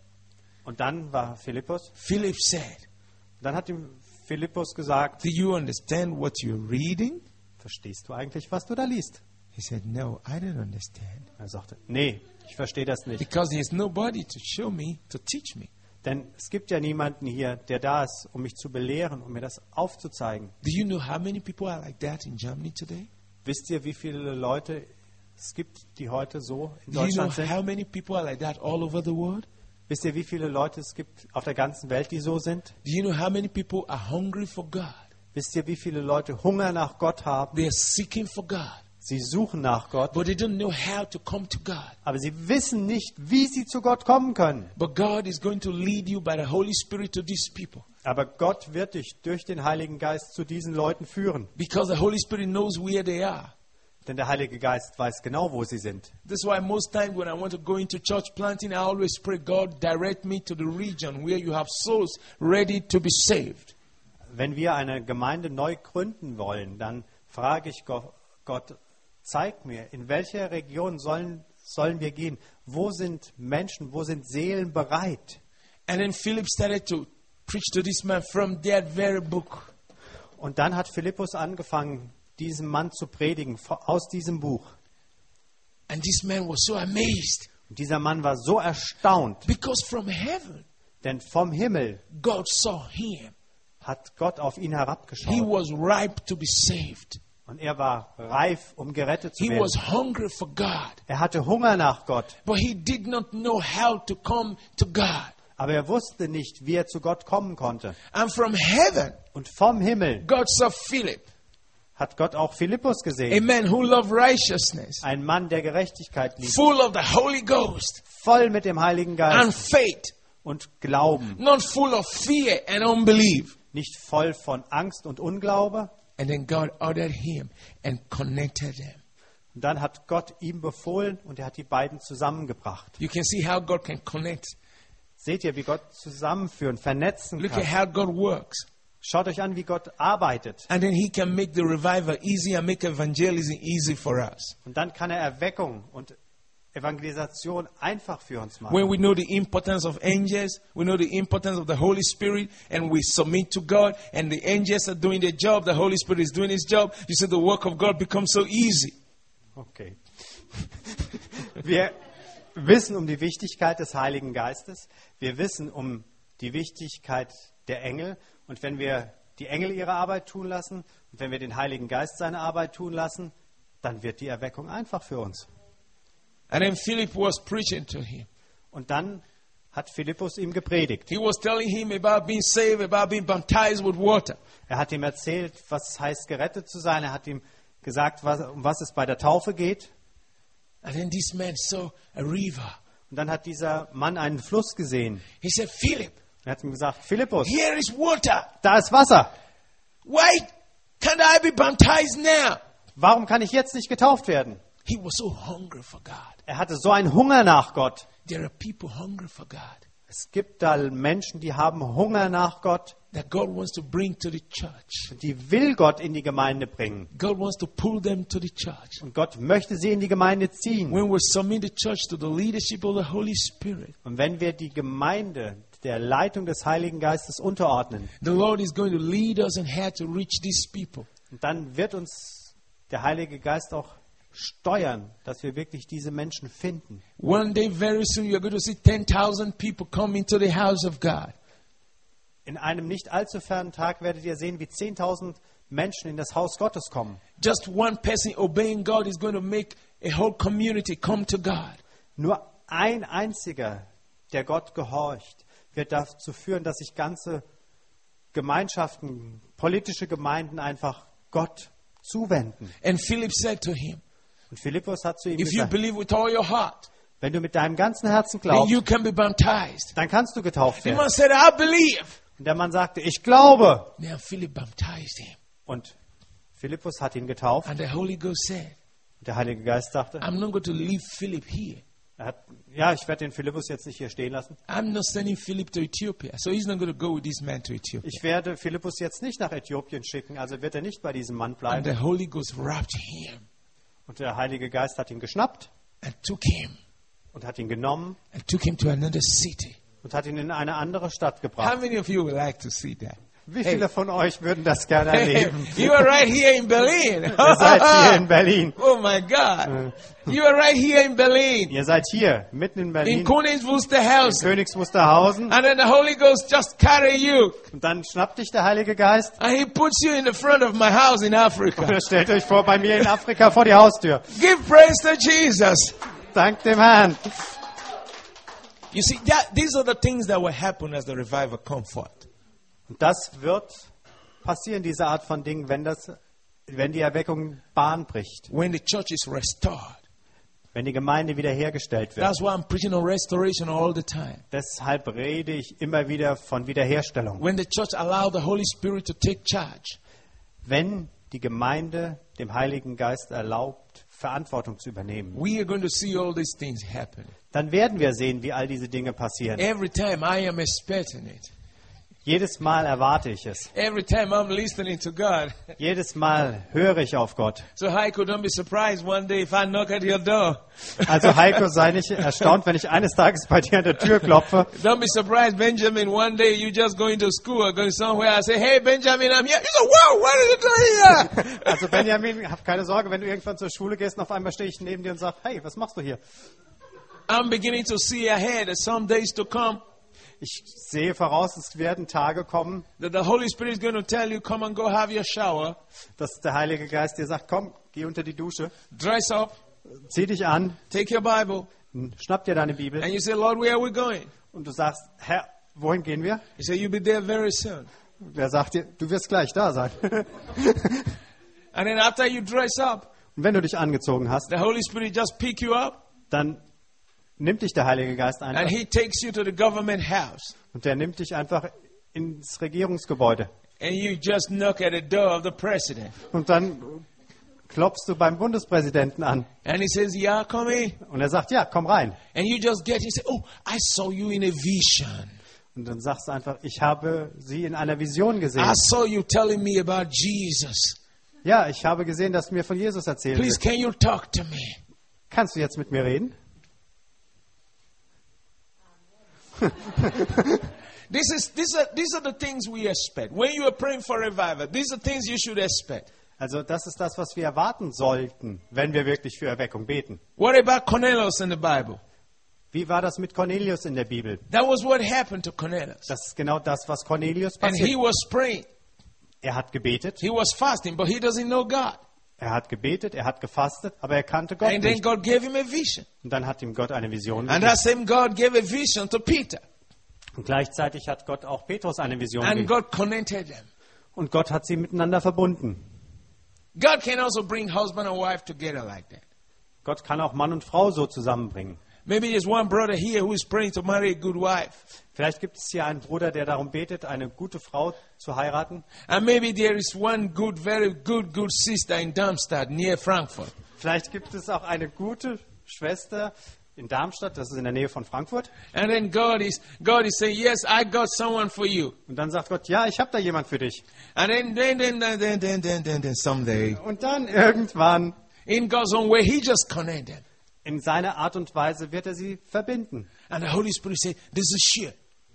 Und dann war Philippus. Philip said, Dann hat ihm Philippus gesagt, do you understand what you're reading? verstehst du eigentlich, was du da liest? He said, no, I don't understand. Er sagte, nee, ich verstehe das nicht. Because there's nobody to show me, to teach me. Denn es gibt ja niemanden hier, der da ist, um mich zu belehren, um mir das aufzuzeigen. Do you know how many people are like that in Germany today? Wisst ihr, wie viele Leute es gibt, die heute so in Do you know Deutschland sind? how many people are like that all over the world? Wisst ihr, wie viele Leute es gibt auf der ganzen Welt, die so sind? Do you know how many people are hungry for God? Wisst ihr, wie viele Leute Hunger nach Gott haben? They are seeking for God, Sie suchen nach Gott, but they don't know how to come to God. aber sie wissen nicht, wie sie zu Gott kommen können. But God is going to lead you by the Holy Spirit to these people. Aber Gott wird dich durch den Heiligen Geist zu diesen Leuten führen. Because the Holy Spirit knows where they are. Denn der Heilige Geist weiß genau, wo sie sind. That's why most times when I want to go into church planting, I always pray, God, direct me to the region where you have souls ready to be saved. Wenn wir eine Gemeinde neu gründen wollen, dann frage ich Gott, Gott, zeig mir, in welche Region sollen, sollen wir gehen? Wo sind Menschen, wo sind Seelen bereit? And then Philip started to preach to this man from that very book. Und dann hat Philippus angefangen, diesem Mann zu predigen aus diesem Buch. And this man was so amazed. Und dieser Mann war so erstaunt, Because from heaven, denn vom Himmel God saw him. hat Gott auf ihn He herabgeschaut. was ripe to be saved. Und er war reif, um gerettet zu He werden. was hungry for God. Er hatte Hunger nach Gott, But he did not know how to come to God. aber er wusste nicht, wie er zu Gott kommen konnte. And from heaven, Und vom Himmel God saw Philip, hat Gott auch Philippus a gesehen. man who loved righteousness, Ein Mann, der Gerechtigkeit liebt, full of the Holy Ghost voll mit dem Heiligen and Geist faith, und Glauben. not full of fear and unbelief. Nicht voll von Angst und Unglaube. And then God ordered him and connected them. Und dann hat Gott ihm befohlen und er hat die beiden zusammengebracht. You can see how God can connect. Seht ihr, wie Gott zusammenführen, vernetzen Look at kann? how God works. Schaut euch an, wie Gott arbeitet. And then he can make the revival easy and make evangelism easy for us. Und dann kann er Erweckung und Evangelisation einfach für uns When machen. we know the importance of angels, we know the importance of the Holy Spirit, and we submit to God, and the angels are doing their job, the Holy Spirit is doing his job, you see the work of God becomes so easy. Okay. Wir wissen um die Wichtigkeit des Heiligen Geistes. Wir wissen um die Wichtigkeit der Engel. Und wenn wir die Engel ihre Arbeit tun lassen und wenn wir den Heiligen Geist seine Arbeit tun lassen, dann wird die Erweckung einfach für uns. And then Philip was preaching to him. Und dann hat Philippus ihm gepredigt. He was telling him about being saved, about being baptized with water. Er hat ihm erzählt, was es heißt, gerettet zu sein. Er hat ihm gesagt, was, um was es bei der Taufe geht. And then this man saw a river. Und dann hat dieser Mann einen Fluss gesehen. He said, Philip, Er hat ihm gesagt, Philippus, here is water. da ist Wasser. Why can't I be baptized now? Warum kann ich jetzt nicht getauft werden? He was so hungry for God. Er hatte so einen Hunger nach Gott. There are people hungry for God. Es gibt da Menschen, die haben Hunger nach Gott. that God wants to bring to the church. Die will Gott in die Gemeinde bringen. God wants to pull them to the church. Und Gott möchte sie in die Gemeinde ziehen. When we submit the church to the leadership of the Holy Spirit, Und wenn wir die Gemeinde der Leitung des Heiligen Geistes unterordnen, the Lord is going to lead us and how to reach these people. dann wird uns der Heilige Geist auch steuern, dass wir wirklich diese Menschen finden. One day, very soon, you're going to see ten thousand people come into the house of God. In einem nicht allzu fernen Tag werdet ihr sehen, wie zehntausend Menschen in das Haus Gottes kommen. Just one person obeying God is going to make a whole community come to God. Nur ein einziger, der Gott gehorcht, wird dazu führen, dass sich ganze Gemeinschaften, politische Gemeinden einfach Gott zuwenden. And Philip said to him, Und Philippus hat zu ihm if you gesagt, believe with all your heart, wenn du mit deinem ganzen Herzen then glaubst, you can be baptized. dann kannst du getauft The werden. man said, I believe. Und der Mann sagte, ich glaube. Now Philip baptized him. Und Philippus hat ihn getauft. And the Holy Ghost said, Und der Heilige Geist sagte, I'm not going to leave Philip here. er hat, ja, ich werde den Philippus jetzt nicht hier stehen lassen. I'm not sending Philip to Ethiopia. So he's not going to go with this man to Ethiopia. Ich werde Philippus jetzt nicht nach Äthiopien schicken, also wird er nicht bei diesem Mann And bleiben. the Holy Ghost wrapped him Und der Heilige Geist hat ihn geschnappt and took him und hat ihn genommen and took him to another city. und hat ihn in eine andere Stadt How gebracht. many of you would like to see that? Wie viele von euch würden das gerne Hey, erleben? you are right here in Berlin. Ihr seid hier in Berlin. Oh my God. You are right here in Berlin. Ihr seid hier, mitten in In Berlin, in Königs Wusterhausen. Königs Wusterhausen. And then the Holy Ghost just carry you. Und dann schnappt dich der Heilige Geist And he puts you in the front of my house in und Africa. er stellt euch vor, bei mir in Afrika vor die Haustür. Give praise to Jesus. Dank dem Herrn. You see, that, these are the things that will happen as the revival comes forth. Und das wird passieren, diese Art von Dingen, wenn, das, wenn die Erweckung Bahn bricht, When the church is restored. wenn die Gemeinde wiederhergestellt wird. That's why I'm preaching on restoration all the time. Deshalb rede ich immer wieder von Wiederherstellung. When the church allow the Holy Spirit to take charge. Wenn die Gemeinde dem Heiligen Geist erlaubt, Verantwortung zu übernehmen, We are going to see all these things happen. dann werden wir sehen, wie all diese Dinge passieren. Every time I am expecting it. Jedes Mal erwarte ich es. Every time I'm listening to God. Jedes Mal höre ich auf Gott. So Heiko, don't be surprised one day if I knock at your door. Also Heiko, sei nicht erstaunt, wenn ich eines Tages bei dir an der Tür klopfe. Don't be surprised, Benjamin, one day you just going to school or going somewhere. I say, hey, Benjamin, I'm here. You say, wow, what are you doing here? Also Benjamin, hab keine Sorge, wenn du irgendwann zur Schule gehst und auf einmal stehe ich neben dir und sage, hey, was machst du hier? I'm beginning to see ahead that some days to come Ich sehe voraus, es werden Tage kommen, that the Holy Spirit is going to tell you, come and go have your shower, dass der Heilige Geist dir sagt, komm, geh unter die Dusche, dress up, zieh dich an, take your Bible, schnapp dir deine Bibel and you say, Lord, where are we going? und du sagst, Herr, wohin gehen wir? He said, you'll be there very soon. Und er sagt dir, du wirst gleich da sein. And then after you dress up, Und wenn du dich angezogen hast, the Holy Spirit just pick you up dann nimmt dich der Heilige Geist and einfach he takes you to the government house. und der nimmt dich einfach ins Regierungsgebäude. And you just knock at the door of the president. Und dann klopfst du beim Bundespräsidenten an. And he says, yeah, come in. Und er sagt, ja, komm rein. And you just get, you say, oh, I saw you in a vision. Und dann sagst du einfach, ich habe sie in einer Vision gesehen. I saw you telling me about Jesus. Ja, ich habe gesehen, dass du mir von Jesus erzählt Please, hast. can you talk to me? Kannst du jetzt mit mir reden? This is, these, are, these are the things we expect. When you are praying for revival, these are things you should expect. Also das ist das, was wir erwarten sollten, wenn wir wirklich für Erweckung beten. What about Cornelius in the Bible? Wie war das mit Cornelius in der Bibel? That was what happened to Cornelius. Das ist genau das, was Cornelius And he passiert. was praying. Er hat gebetet, He was fasting, but he doesn't know God. er hat gebetet, er hat gefastet, aber er kannte Gott And then nicht. God gave him a vision. Und dann hat ihm Gott eine Vision And gegeben. that same God gave a vision to Peter. Und gleichzeitig hat Gott auch Petrus eine Vision And gegeben. God connected them. Und Gott hat sie miteinander verbunden. God can also bring husband and wife together like that. Gott kann auch Mann und Frau so zusammenbringen. Maybe there's one brother here who is praying to marry a good wife. Vielleicht gibt es hier einen Bruder, der darum betet, eine gute Frau zu heiraten. And maybe there is one good, very good, good sister in Darmstadt near Frankfurt. Vielleicht gibt es auch eine gute Schwester in Darmstadt, das ist in der Nähe von Frankfurt. And then God is God is saying, yes, I got someone for you. Und dann sagt Gott, ja, ich habe da jemand für dich. And then then then then then then then, then, then someday, Und dann irgendwann, in God's own way, He just connect them. in seiner Art und Weise, wird er sie verbinden. And the Holy Spirit say, this is she.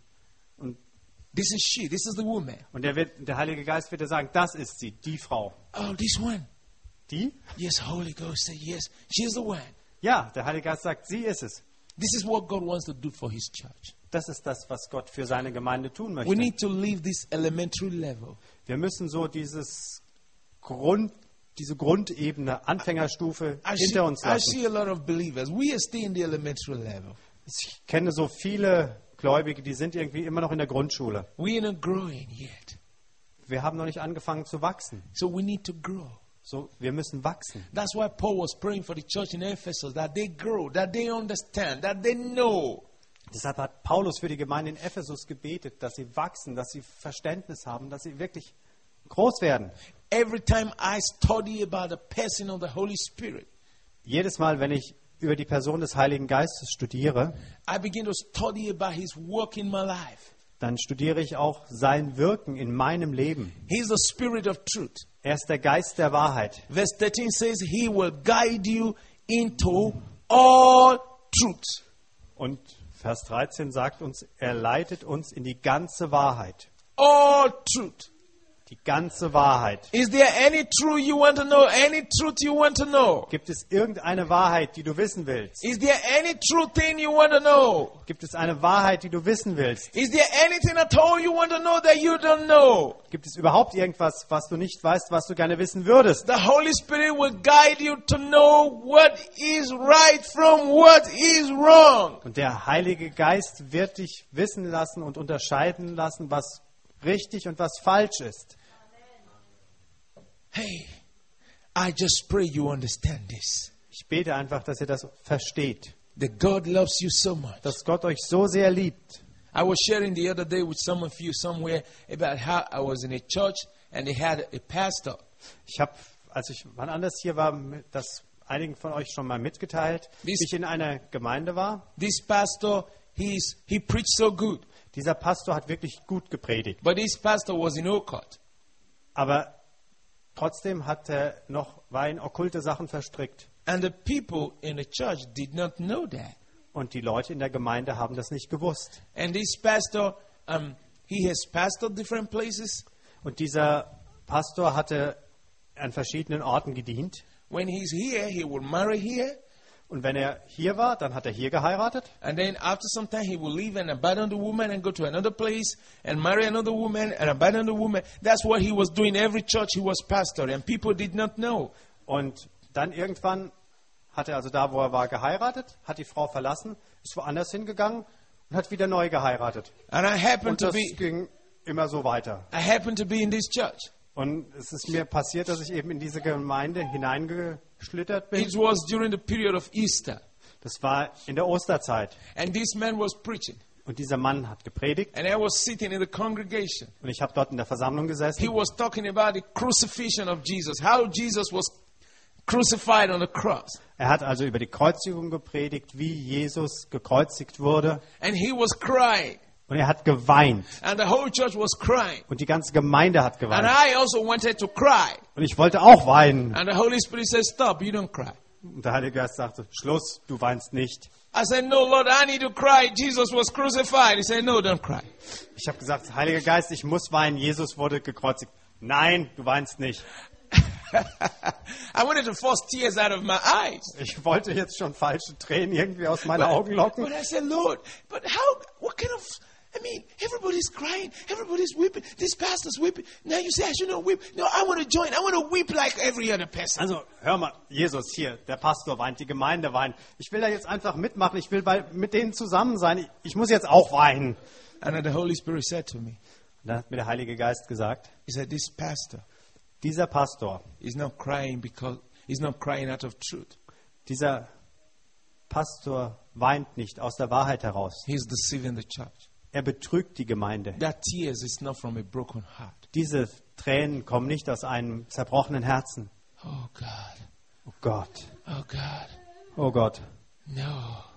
Und, This is she. This is the woman. und der, wird, der Heilige Geist wird dir sagen, das ist sie, die Frau. Oh, this one. Die? Yes, Holy Ghost say, yes, she's the one. Ja, der Heilige Geist sagt, sie ist es. This is what God wants to do for His church. Das ist das, was Gott für seine Gemeinde tun We möchte. need to leave this elementary level. Wir müssen so dieses Grund, diese Grundebene, Anfängerstufe I see, hinter uns I lassen. see a lot of believers. We are still in the elementary level. Ich kenne so viele Gläubige, die sind irgendwie immer noch in der Grundschule. We are not growing yet. Wir haben noch nicht angefangen zu wachsen. So we need to grow. So, wir müssen wachsen. That's why Paul was praying for the church in Ephesus, that they grow, that they understand, that they know. Deshalb hat Paulus für die Gemeinde in Ephesus gebetet, dass sie wachsen, dass sie Verständnis haben, dass sie wirklich groß werden. Every time I study about the person of the Holy Spirit, Jedes Mal, wenn ich über die Person des Heiligen Geistes studiere, I begin to study about His work in my life. dann studiere ich auch sein Wirken in meinem Leben. He's the Spirit of truth. Er ist der Geist der Wahrheit. Verse thirteen says, He will guide you into all truth. Und Vers dreizehn sagt uns, er leitet uns in die ganze Wahrheit. All truth. Die ganze Wahrheit. Is there any truth you want to know? Any truth you want to know? Gibt es irgendeine Wahrheit, die du wissen willst? Is there any true thing you want to know? Gibt es eine Wahrheit, die du wissen willst? Is there anything at all you want to know that you don't know? Gibt es überhaupt irgendwas, was du nicht weißt, was du gerne wissen würdest? The Holy Spirit will guide you to know what is right from what is wrong. Und der Heilige Geist wird dich wissen lassen und unterscheiden lassen, was richtig und was falsch ist. Hey, I just pray you understand this. Ich bete einfach, dass ihr das versteht, That God loves you so much. dass Gott euch so sehr liebt. I was sharing the other day with some of you somewhere about how I was in a church and they had a pastor. Ich habe, als ich wann anders hier war, das einigen von euch schon mal mitgeteilt, wie ich in einer Gemeinde war. This pastor, he's, he preached so good. Dieser Pastor hat wirklich gut gepredigt. But this pastor was in Okot. Aber trotzdem hat er noch, war in okkulte Sachen verstrickt. And the people in the church did not know that. Und die Leute in der Gemeinde haben das nicht gewusst. And this pastor, um, he has pastored different places. Und dieser Pastor hatte an verschiedenen Orten gedient. When he's here, he will marry here. Und wenn er hier war, dann hat er hier geheiratet. And then after some time, he will leave and abandon the woman and go to another place and marry another woman and abandon the woman. That's what he was doing every church he was pastor. And people did not know. Und dann irgendwann hat er also da, wo er war, geheiratet, hat die Frau verlassen, ist woanders hingegangen und hat wieder neu geheiratet. And I happened Und to das be, ging immer so weiter. I happened to be in this church. Und es ist mir passiert, dass ich eben in diese Gemeinde hineingeschlittert bin. It was during the period of Easter. Das war in der Osterzeit. And this man was preaching. Und dieser Mann hat gepredigt. And I was sitting in the congregation. Und ich habe dort in der Versammlung gesessen. He was talking about the crucifixion of Jesus, how Jesus was crucified on the cross. Er hat also über die Kreuzigung gepredigt, wie Jesus gekreuzigt wurde. And he was crying. Und er hat geweint. And the whole church was crying. Und die ganze Gemeinde hat And geweint. I also wanted to cry. Und ich wollte auch weinen. And the Holy Spirit said, stop, you don't cry. Und der Heilige Geist sagte, Schluss, du weinst nicht. I said, no, Lord, I need to cry. Jesus was crucified. He said, no, don't cry. Ich habe gesagt, Heiliger Geist, ich muss weinen. Jesus wurde gekreuzigt. Nein, du weinst nicht. I wanted to force tears out of my eyes. Ich wollte jetzt schon falsche Tränen irgendwie aus meinen Augen locken. But I said, Lord, but how, what kind of, I mean, everybody's crying, everybody's weeping, this pastor's weeping. Now you say I should not weep. No, I want to join. I want to weep like every other person. Also, hör mal, Jesus hier, der Pastor weint, die Gemeinde weint. Ich will da jetzt einfach mitmachen, ich will bei, mit denen zusammen sein. Ich, ich muss jetzt auch weinen. And then the Holy Spirit said to me, Und dann hat mir der Heilige Geist gesagt, he said, this pastor dieser Pastor, is not crying because, he's not crying out of truth. dieser Pastor weint nicht aus der Wahrheit heraus. He's deceiving the church. Er betrügt die Gemeinde. That tears is not from a broken heart. Diese Tränen kommen nicht aus einem zerbrochenen Herzen. Oh God, Oh Gott, oh God, oh Gott. no.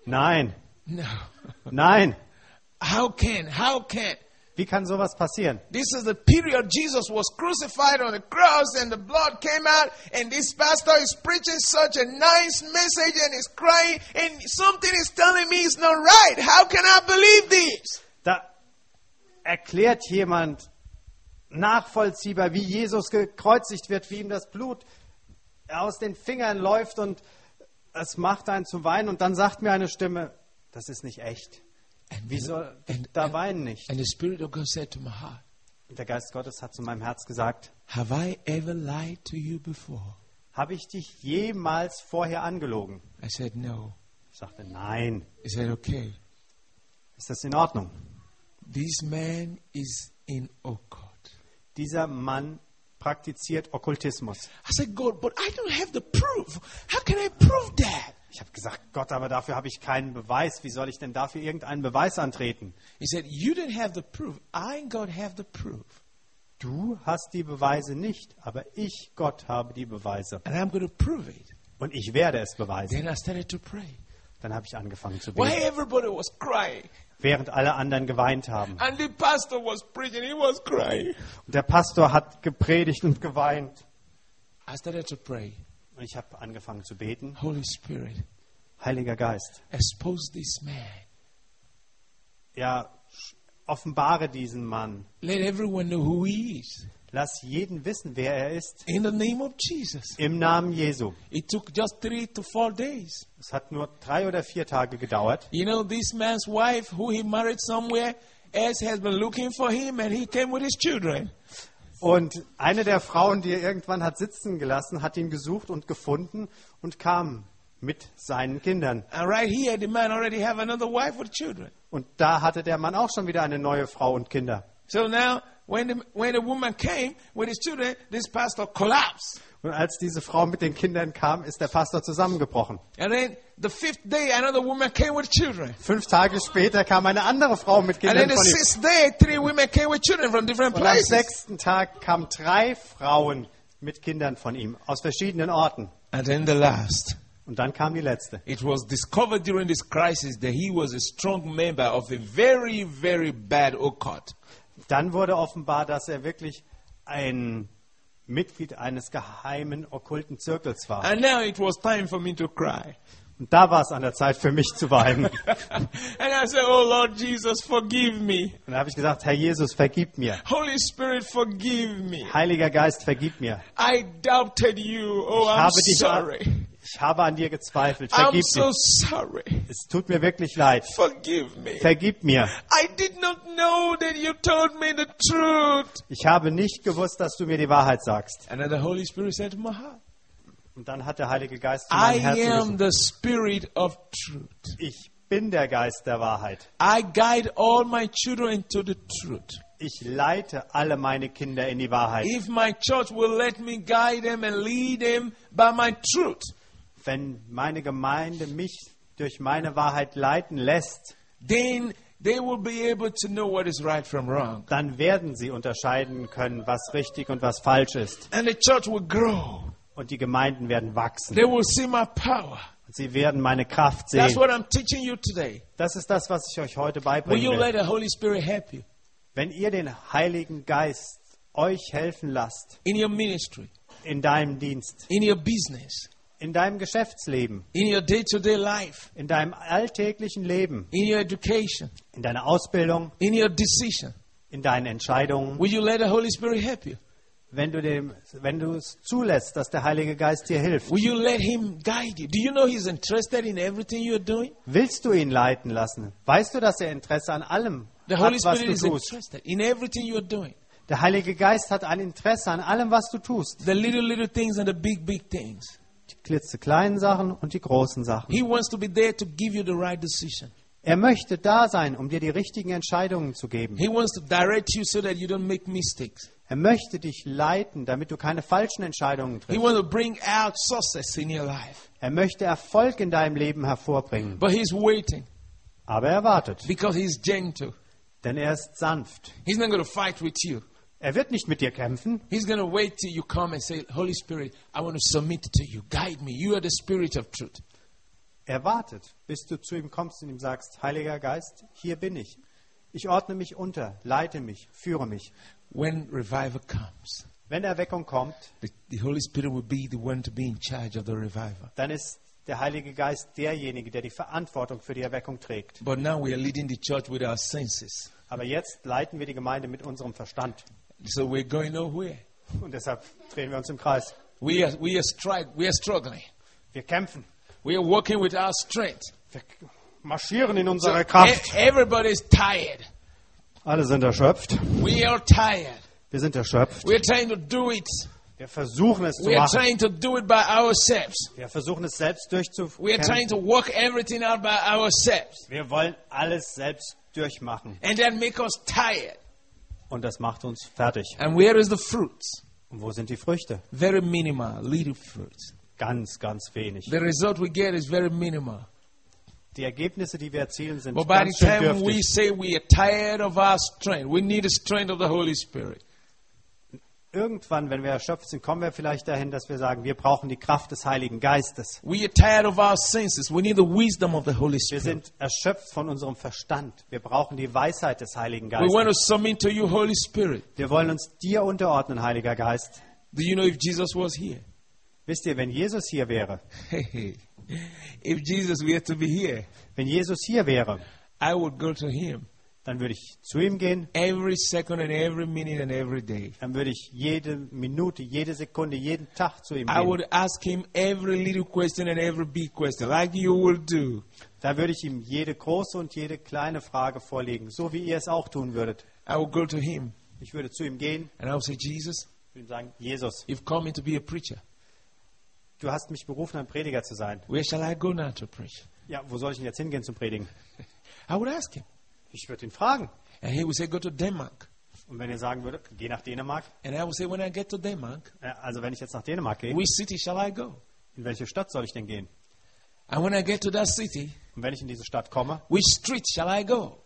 Nein, No. nein. How can? How can? Wie kann sowas passieren? This is the period Jesus was crucified on the cross and the blood came out, and this pastor is preaching such a nice message and is crying, and something is telling me it's not right. How can I believe this? Da erklärt jemand nachvollziehbar, wie Jesus gekreuzigt wird, wie ihm das Blut aus den Fingern läuft und es macht einen zu weinen. Und dann sagt mir eine Stimme, das ist nicht echt. Wieso da weinen nicht? And the Spirit of God said to my heart, Und der Geist Gottes hat zu meinem Herz gesagt, have I ever lied to you before? habe ich dich jemals vorher angelogen? I said, no. Ich sagte, nein. He said, okay. Ist das in Ordnung? This man is in occult. Dieser Mann praktiziert Okkultismus. I said, God, but I don't have the proof. How can I prove that? Ich habe gesagt, Gott, aber dafür habe ich keinen Beweis. Wie soll ich denn dafür irgendeinen Beweis antreten? He said, you don't have the proof. I, God, have the proof. Du hast die Beweise nicht, aber ich, Gott, habe die Beweise. And I'm going to prove it. Und ich werde es beweisen. Then I started to pray. Dann habe ich angefangen zu While beten, everybody was crying, während alle anderen geweint haben. and the pastor was preaching, he was crying. Und der Pastor hat gepredigt und geweint. I started to pray. Und ich habe angefangen zu beten. Holy Spirit, Heiliger Geist, expose this man. ja, offenbare diesen Mann. Let everyone know who he is. Lass jeden wissen, wer er ist. In the name of Jesus. Im Namen Jesu. It took just three to four days. Es hat nur drei oder vier Tage gedauert. You know, this man's wife, who he married somewhere else, has been looking for him, and he came with his children. Und eine der Frauen, die er irgendwann hat sitzen gelassen, hat ihn gesucht und gefunden und kam mit seinen Kindern. And right here, the man already have another wife with children. Und da hatte der Mann auch schon wieder eine neue Frau und Kinder. So now, when the, when the woman came with his children, this pastor collapsed. Und als diese Frau mit den Kindern kam, ist der Pastor zusammengebrochen. And then the fifth day, another woman came with children. Fünf Tage später kam eine andere Frau mit And Kindern then the von ihm. sixth day, three women came with children from different Und am places. sechsten Tag kamen drei Frauen mit Kindern von ihm aus verschiedenen Orten. And then the last. Und dann kam die letzte. It was discovered during this crisis that he was a strong member of a very, very bad occult. Dann wurde offenbar, dass er wirklich ein Mitglied eines geheimen okkulten Zirkels war. And now it was time for me to cry. Und da war es an der Zeit für mich zu weinen. And I said, oh Lord Jesus, forgive me. Und da habe ich gesagt, Herr Jesus, vergib mir. Holy Spirit, forgive me. Heiliger Geist, vergib mir. I doubted you. Oh, Ich I'm habe, dich, sorry. ich habe an dir gezweifelt. I'm Vergib so mir. sorry. Es tut mir wirklich leid. Forgive me. Vergib mir. I did not know that you told me the truth. Ich habe nicht gewusst, dass du mir die Wahrheit sagst. And then the Holy Spirit said to my heart, Und dann hat der Heilige Geist zu I meinem Herzen am gesagt, the Spirit of truth. ich bin der Geist der Wahrheit. I guide all my children into the truth. Ich leite alle meine Kinder in die Wahrheit. If my church will let me guide them and lead them by my truth, Wenn meine Gemeinde mich durch meine Wahrheit leiten lässt, then they will be able to know what is right from wrong. dann werden sie unterscheiden können, was richtig und was falsch ist. And the church will grow. Und die Gemeinden werden wachsen. They will see my power. Und sie werden meine Kraft That's sehen. what I'm teaching you today. Das ist das, was ich euch heute Will beibringen you let will. the Holy Spirit help you Wenn ihr den Heiligen Geist euch helfen lasst, in your ministry, in deinem Dienst, in your business, in deinem Geschäftsleben, in your day-to-day life, in deinem alltäglichen Leben, in your education, in deiner Ausbildung, in your decision, in deinen Entscheidungen, will you let the Holy Spirit help you? wenn du dem, wenn du es zulässt, dass der Heilige Geist dir hilft, Will you let him guide you? Do you know he's interested in everything you're doing? willst du ihn leiten lassen? Weißt du, dass er Interesse an allem The hat, Holy was Spirit du is tust? interested in everything you're doing. Der Heilige Geist hat ein Interesse an allem, was du tust. The little, little things and the big, big things. Die klitzekleinen Sachen und die großen Sachen. He wants to be there to give you the right decision. Er möchte da sein, um dir die richtigen Entscheidungen zu geben. He wants to direct you so that you don't make mistakes. Er möchte dich leiten, damit du keine falschen Entscheidungen He triffst. wants to bring out success in your life. Er möchte Erfolg in deinem Leben hervorbringen. But he's waiting Aber er wartet, because he's gentle. denn er ist sanft. He's not going to fight with you. Er wird nicht mit dir kämpfen. He's going to wait till you come and say, Holy Spirit, I want to submit to you. Guide me. You are the Spirit of truth. Er wartet, bis du zu ihm kommst und ihm sagst, Heiliger Geist, hier bin ich. Ich ordne mich unter, leite mich, führe mich. When revival comes, Wenn Erweckung kommt, the, the Holy Spirit will be the one to be in charge of the revival. dann ist der Heilige Geist derjenige, der die Verantwortung für die Erweckung trägt. But now we are leading the church with our senses. Aber jetzt leiten wir die Gemeinde mit unserem Verstand. So we're going nowhere. Und deshalb drehen wir uns im Kreis. We are, we are, stri- we are struggling. Wir kämpfen. We are working with our strength. Wir marschieren in So unsere Kraft. e- everybody is tired. Alle sind erschöpft. We are tired. Wir sind erschöpft. We're trying to do it. Wir versuchen es zu We are machen. trying to do it by ourselves. Wir versuchen es selbst We are trying durchzuführen. to work everything out by ourselves. Wir wollen alles selbst durchmachen. And that makes us tired. Und das macht uns fertig. And where is the fruits? Und wo sind die Früchte? Very minimal, little fruits. Ganz, ganz wenig. The result we get is very minimal. Die Ergebnisse, die wir erzielen, sind But by the ganz schön time we dürftig. say we are tired of our strength, we need the strength of the Holy Spirit. Irgendwann, wenn wir erschöpft sind, kommen wir vielleicht dahin, dass wir sagen, wir brauchen die Kraft des Heiligen Geistes. We are tired of our senses. We need the wisdom of the Holy Wir Spirit. sind erschöpft von unserem Verstand. Wir brauchen die Weisheit des Heiligen We want to Geistes. submit to you, Holy Spirit. Wir wollen uns dir unterordnen, Heiliger Geist. Do you know if Jesus was here? Wisst ihr, wenn Jesus hier wäre, Hey, if Jesus were to be here, wenn Jesus hier wäre, I would go to him dann würde ich zu ihm gehen, every second and every minute and every day. dann würde ich jede Minute, jede Sekunde, jeden Tag zu ihm I gehen. would ask him every little question and every big question, like you will do. Da würde ich ihm jede große und jede kleine Frage vorlegen, so wie ihr es auch tun würdet. I would go to him Ich würde zu ihm gehen and I would say, Jesus, und ihm sagen, Jesus, you've called me to be a preacher. du hast mich berufen, ein Prediger zu sein. Where shall I go now to preach? Ja, wo soll ich denn jetzt hingehen zum Predigen? I would ask him. Ich würde ihn fragen. And he would say, go to Denmark. Und wenn er sagen würde, geh nach Dänemark, And I would say, when I get to Denmark, äh, also wenn ich jetzt nach Dänemark gehe, which city shall I go? in welche Stadt soll ich denn gehen? And when I get to that city, Und wenn ich in diese Stadt komme, which street shall I go?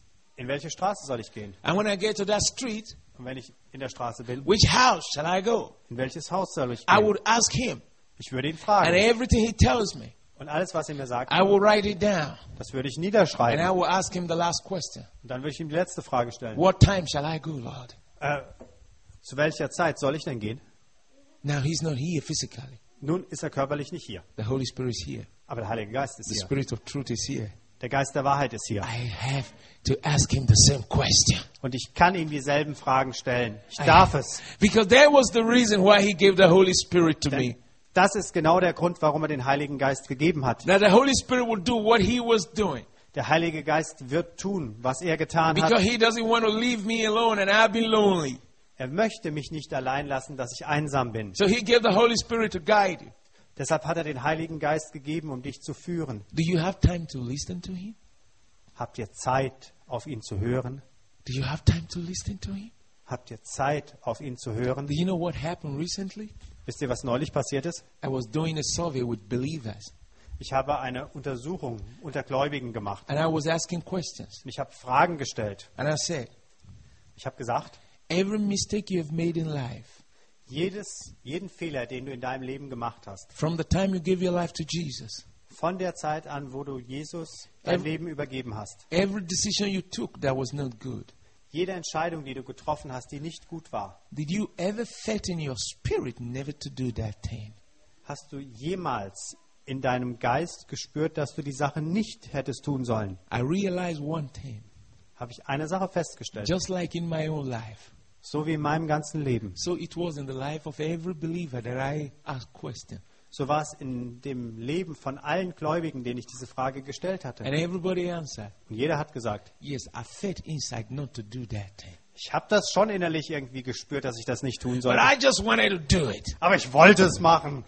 in welche Straße soll ich gehen? And when I get to that street, Und wenn ich in der Straße bin, which house shall I go? in welches Haus soll ich I gehen? would ask him. Ich würde ihn And fragen. everything he tells me, Und alles, was er mir sagt, I will write it down. das würde ich And I niederschreiben. will ask him the last question. Und dann würde ich ihm die letzte Frage stellen. What time shall I go, Lord? Äh, zu welcher Zeit soll ich denn gehen? Now he's not here physically. Nun ist er körperlich nicht hier. The Holy Spirit is here. Aber der Heilige Geist ist The hier. Spirit of truth is here. Der Geist der Wahrheit ist hier. I have to ask him the same question. Und ich kann ihm dieselben Fragen stellen. Ich darf es. Because that was the reason why he gave the Holy Spirit to me. Denn das ist genau der Grund, warum er den Heiligen Geist gegeben hat. That the Holy Spirit will do what he was doing. Der Heilige Geist wird tun, was er getan Because hat. he doesn't want to leave me alone and I've been lonely. Er möchte mich nicht allein lassen, dass ich einsam bin. So he gave the Holy Spirit to guide you. Deshalb hat er den Heiligen Geist gegeben, um dich zu führen. Do you have time to listen to him? Habt ihr Zeit, auf ihn zu hören? Do you have time to listen to him? Habt ihr Zeit, auf ihn zu hören? Do you know what happened recently? Wisst ihr, was neulich passiert ist? I was doing a survey with believers Ich habe eine Untersuchung unter Gläubigen gemacht. and I was asking questions. Und ich habe Fragen gestellt. And I said, Ich habe gesagt, every mistake you have made in life, jedes, jeden Fehler, den du in deinem Leben gemacht hast, from the time you gave your life to Jesus, von der Zeit an, wo du Jesus dein Leben übergeben hast, every decision you took that was not good, jede Entscheidung, die du getroffen hast, die nicht gut war, did you ever felt in your spirit never to do that thing? hast du jemals in deinem Geist gespürt, dass du die Sache nicht hättest tun sollen? I realized one thing, Habe ich eine Sache festgestellt. just like in my own life. So wie in meinem ganzen Leben. So it was in the life of every believer that I asked questions. So war es in dem Leben von allen Gläubigen, denen ich diese Frage gestellt hatte. And everybody answered, Und jeder hat gesagt, yes, I felt inside not to do that thing. ich habe das schon innerlich irgendwie gespürt, dass ich das nicht tun But sollte. I just wanted to do it. Aber ich wollte es machen.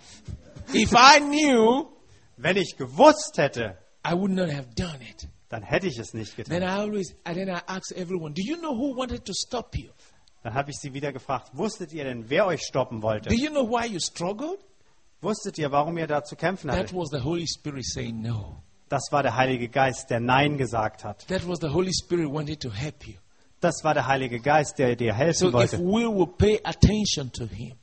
If I knew, Wenn ich gewusst hätte, I would not have done it. dann hätte ich es nicht Then getan. I always, and then I ask everyone, do you know who wanted to stop you? Dann habe ich sie wieder gefragt, wusstet ihr denn, wer euch stoppen wollte? Do you know why you struggled? Wusstet ihr, warum ihr da zu kämpfen That hattet? was the Holy Spirit saying no. Das war der Heilige Geist, der Nein gesagt hat. That was the Holy Spirit wanted to help you. Das war der Heilige Geist, der dir helfen So if wollte. we will pay attention to Him,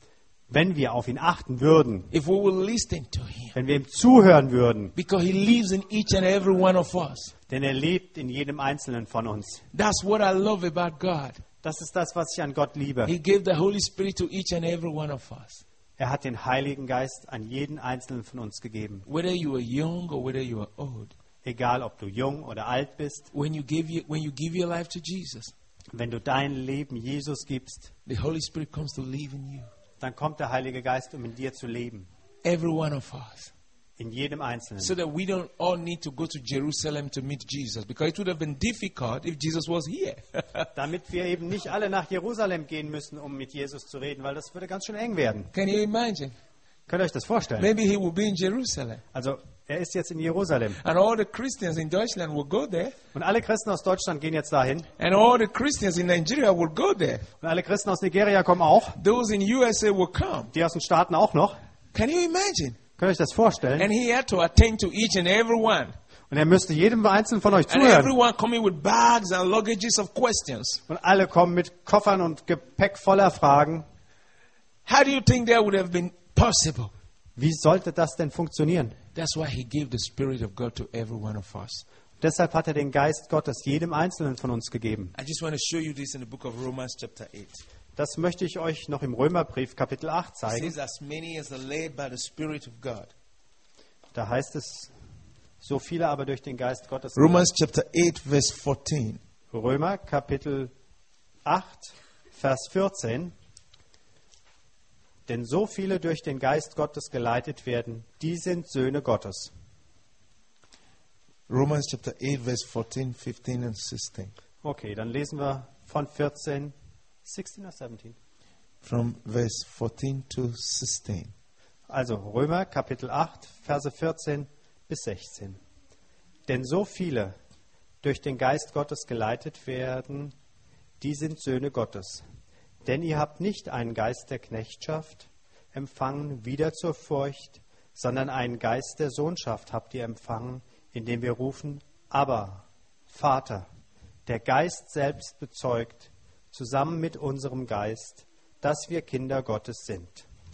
wenn wir auf ihn achten würden, if we will listen to him, wenn wir ihm zuhören würden, because he lives in each and every one of us. denn er lebt in jedem Einzelnen von uns. That's what I love about God. Das ist das, was ich an Gott liebe. He gave the Holy Spirit to each and every one of us. Er hat den Heiligen Geist an jeden Einzelnen von uns gegeben. Whether you are young or whether you are old. Egal, ob du jung oder alt bist, When you give you, when you give your life to Jesus, wenn du dein Leben Jesus gibst, the Holy Spirit comes to live in you. dann kommt der Heilige Geist, um in dir zu leben. Every one of us. In jedem Einzelnen. So that we don't all need to go to Jerusalem to meet Jesus. Because it would have been difficult if Jesus was here. Damit wir eben nicht alle nach Jerusalem gehen müssen, um mit Jesus zu reden, weil das würde ganz schön eng werden. Can you imagine? Könnt ihr euch das vorstellen? Maybe he will be in Jerusalem. Also, er ist jetzt in Jerusalem. And all the Christians in Deutschland will go there. Und alle Christen aus Deutschland gehen jetzt dahin. And all the Christians in Nigeria will go there. Und alle Christen aus Nigeria kommen auch. Those in U S A will come. Die aus den Staaten auch noch. Can you imagine? Könnt ihr euch das vorstellen? And he had to attend to each and every one. Und er müsste jedem Einzelnen von euch And zuhören. everyone coming with bags and luggages of questions. Und alle kommen mit Koffern und Gepäck voller Fragen. How do you think that would have been possible? Wie sollte das denn funktionieren? That's why he gave the Spirit of God to every one of us. Deshalb hat er den Geist Gottes jedem Einzelnen von uns gegeben. I just want to show you this in the book of Romans chapter eight. Das möchte ich euch noch im Römerbrief Kapitel acht It zeigen. says, as many as are led by the Spirit of God. Da heißt es, so viele aber durch den Geist Gottes. Romans chapter eight, verse fourteen. Römer Kapitel acht, Vers vierzehn. Denn so viele durch den Geist Gottes geleitet werden, die sind Söhne Gottes. Romans chapter eight, verse fourteen, fifteen and sixteen. Okay, dann lesen wir von vierzehn, sechzehn oder siebzehn. From verse fourteen to sixteen. Also Römer Kapitel acht, Verse vierzehn bis sechzehn. Denn so viele durch den Geist Gottes geleitet werden, die sind Söhne Gottes. Denn ihr habt nicht einen Geist der Knechtschaft empfangen, wieder zur Furcht, sondern einen Geist der Sohnschaft habt ihr empfangen, indem wir rufen, aber Vater. Der Geist selbst bezeugt, zusammen mit unserem Geist, dass wir Kinder Gottes sind.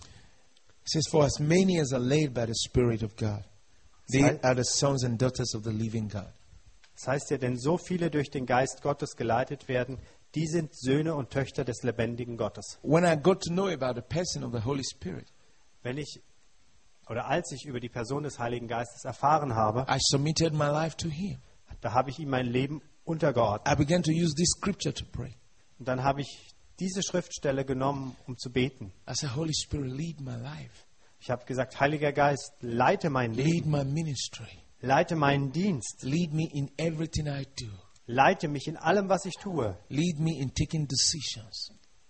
It says, for as many as are led by the Spirit of God, they Sei- are the sons and daughters of the living God. Das heißt ja, denn so viele durch den Geist Gottes geleitet werden, die sind Söhne und Töchter des lebendigen Gottes. When I got to know about the person of the Holy Spirit, Wenn ich oder als ich über die Person des Heiligen Geistes erfahren habe, I submitted my life to Him. da habe ich ihm mein Leben untergeordnet. I began to use this scripture to pray. Und dann habe ich diese Schriftstelle genommen, um zu beten. I said, Holy Spirit, lead my life. Ich habe gesagt, Heiliger Geist, leite mein Lead Leben, my ministry. leite meinen Dienst, Lead me in everything I do. leite mich in allem, was ich tue. Lead me in taking decisions.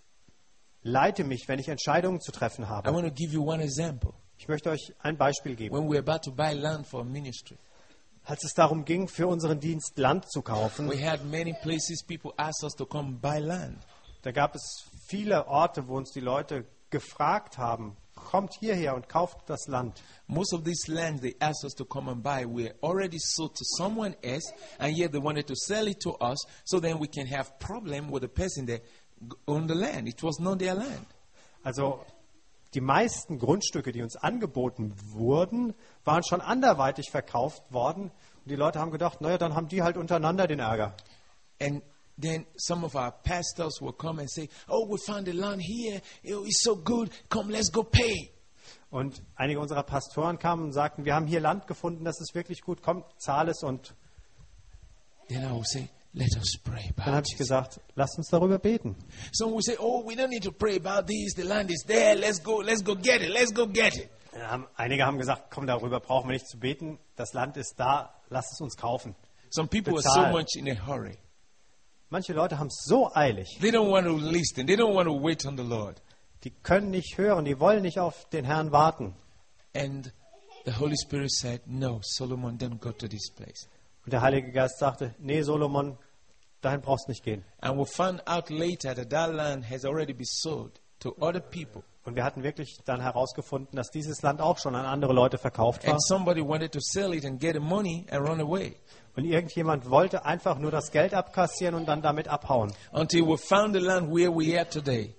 Leite mich, wenn ich Entscheidungen zu treffen I habe. want to give you one example. Ich möchte euch ein Beispiel geben. When we were about to buy land for a ministry, Als es darum ging, für unseren Dienst Land zu kaufen, we had many places people asked us to come buy land. da gab es viele Orte, wo uns die Leute gefragt haben, kommt hierher und kauft das Land. Most of these lands they asked us to come and buy were already sold to someone else, and yet they wanted to sell it to us, so then we can have problem with the person that owned the land. It was not their land. Also die meisten Grundstücke, die uns angeboten wurden, waren schon anderweitig verkauft worden. Und die Leute haben gedacht, naja, dann haben die halt untereinander den Ärger. And then some of our pastors will come and say, "Oh, we found the land here. Oh, it's so good. Come, let's go pay." Und einige unserer Pastoren kamen und sagten, wir haben hier Land gefunden, das ist wirklich gut, komm, zahl es. Und Then I will say, "Let us pray dann about habe ich it." gesagt, lasst uns darüber beten. Some will say, "Oh, we don't need to pray about this. The land is there. Let's go. Let's go get it. Let's go get it." Ja, haben- Einige haben gesagt, komm, darüber brauchen wir nicht zu beten, das Land ist da, lasst es uns kaufen. Some people are so Bezahlen. much in a hurry. Manche Leute haben es so eilig, They don't want to listen. They don't want to wait on the Lord. die können nicht hören, die wollen nicht auf den Herrn warten. And the Holy Spirit said, "No, Solomon, don't go to this place." Und der Heilige Geist sagte, nee, Solomon, dahin brauchst du nicht gehen. And we found out later that that land has already been sold to other people. Und wir hatten wirklich dann herausgefunden, dass dieses Land auch schon an andere Leute verkauft war. And somebody wanted to sell it and get the money and run away. Und irgendjemand wollte einfach nur das Geld abkassieren und dann damit abhauen. Until we found the land where we are today.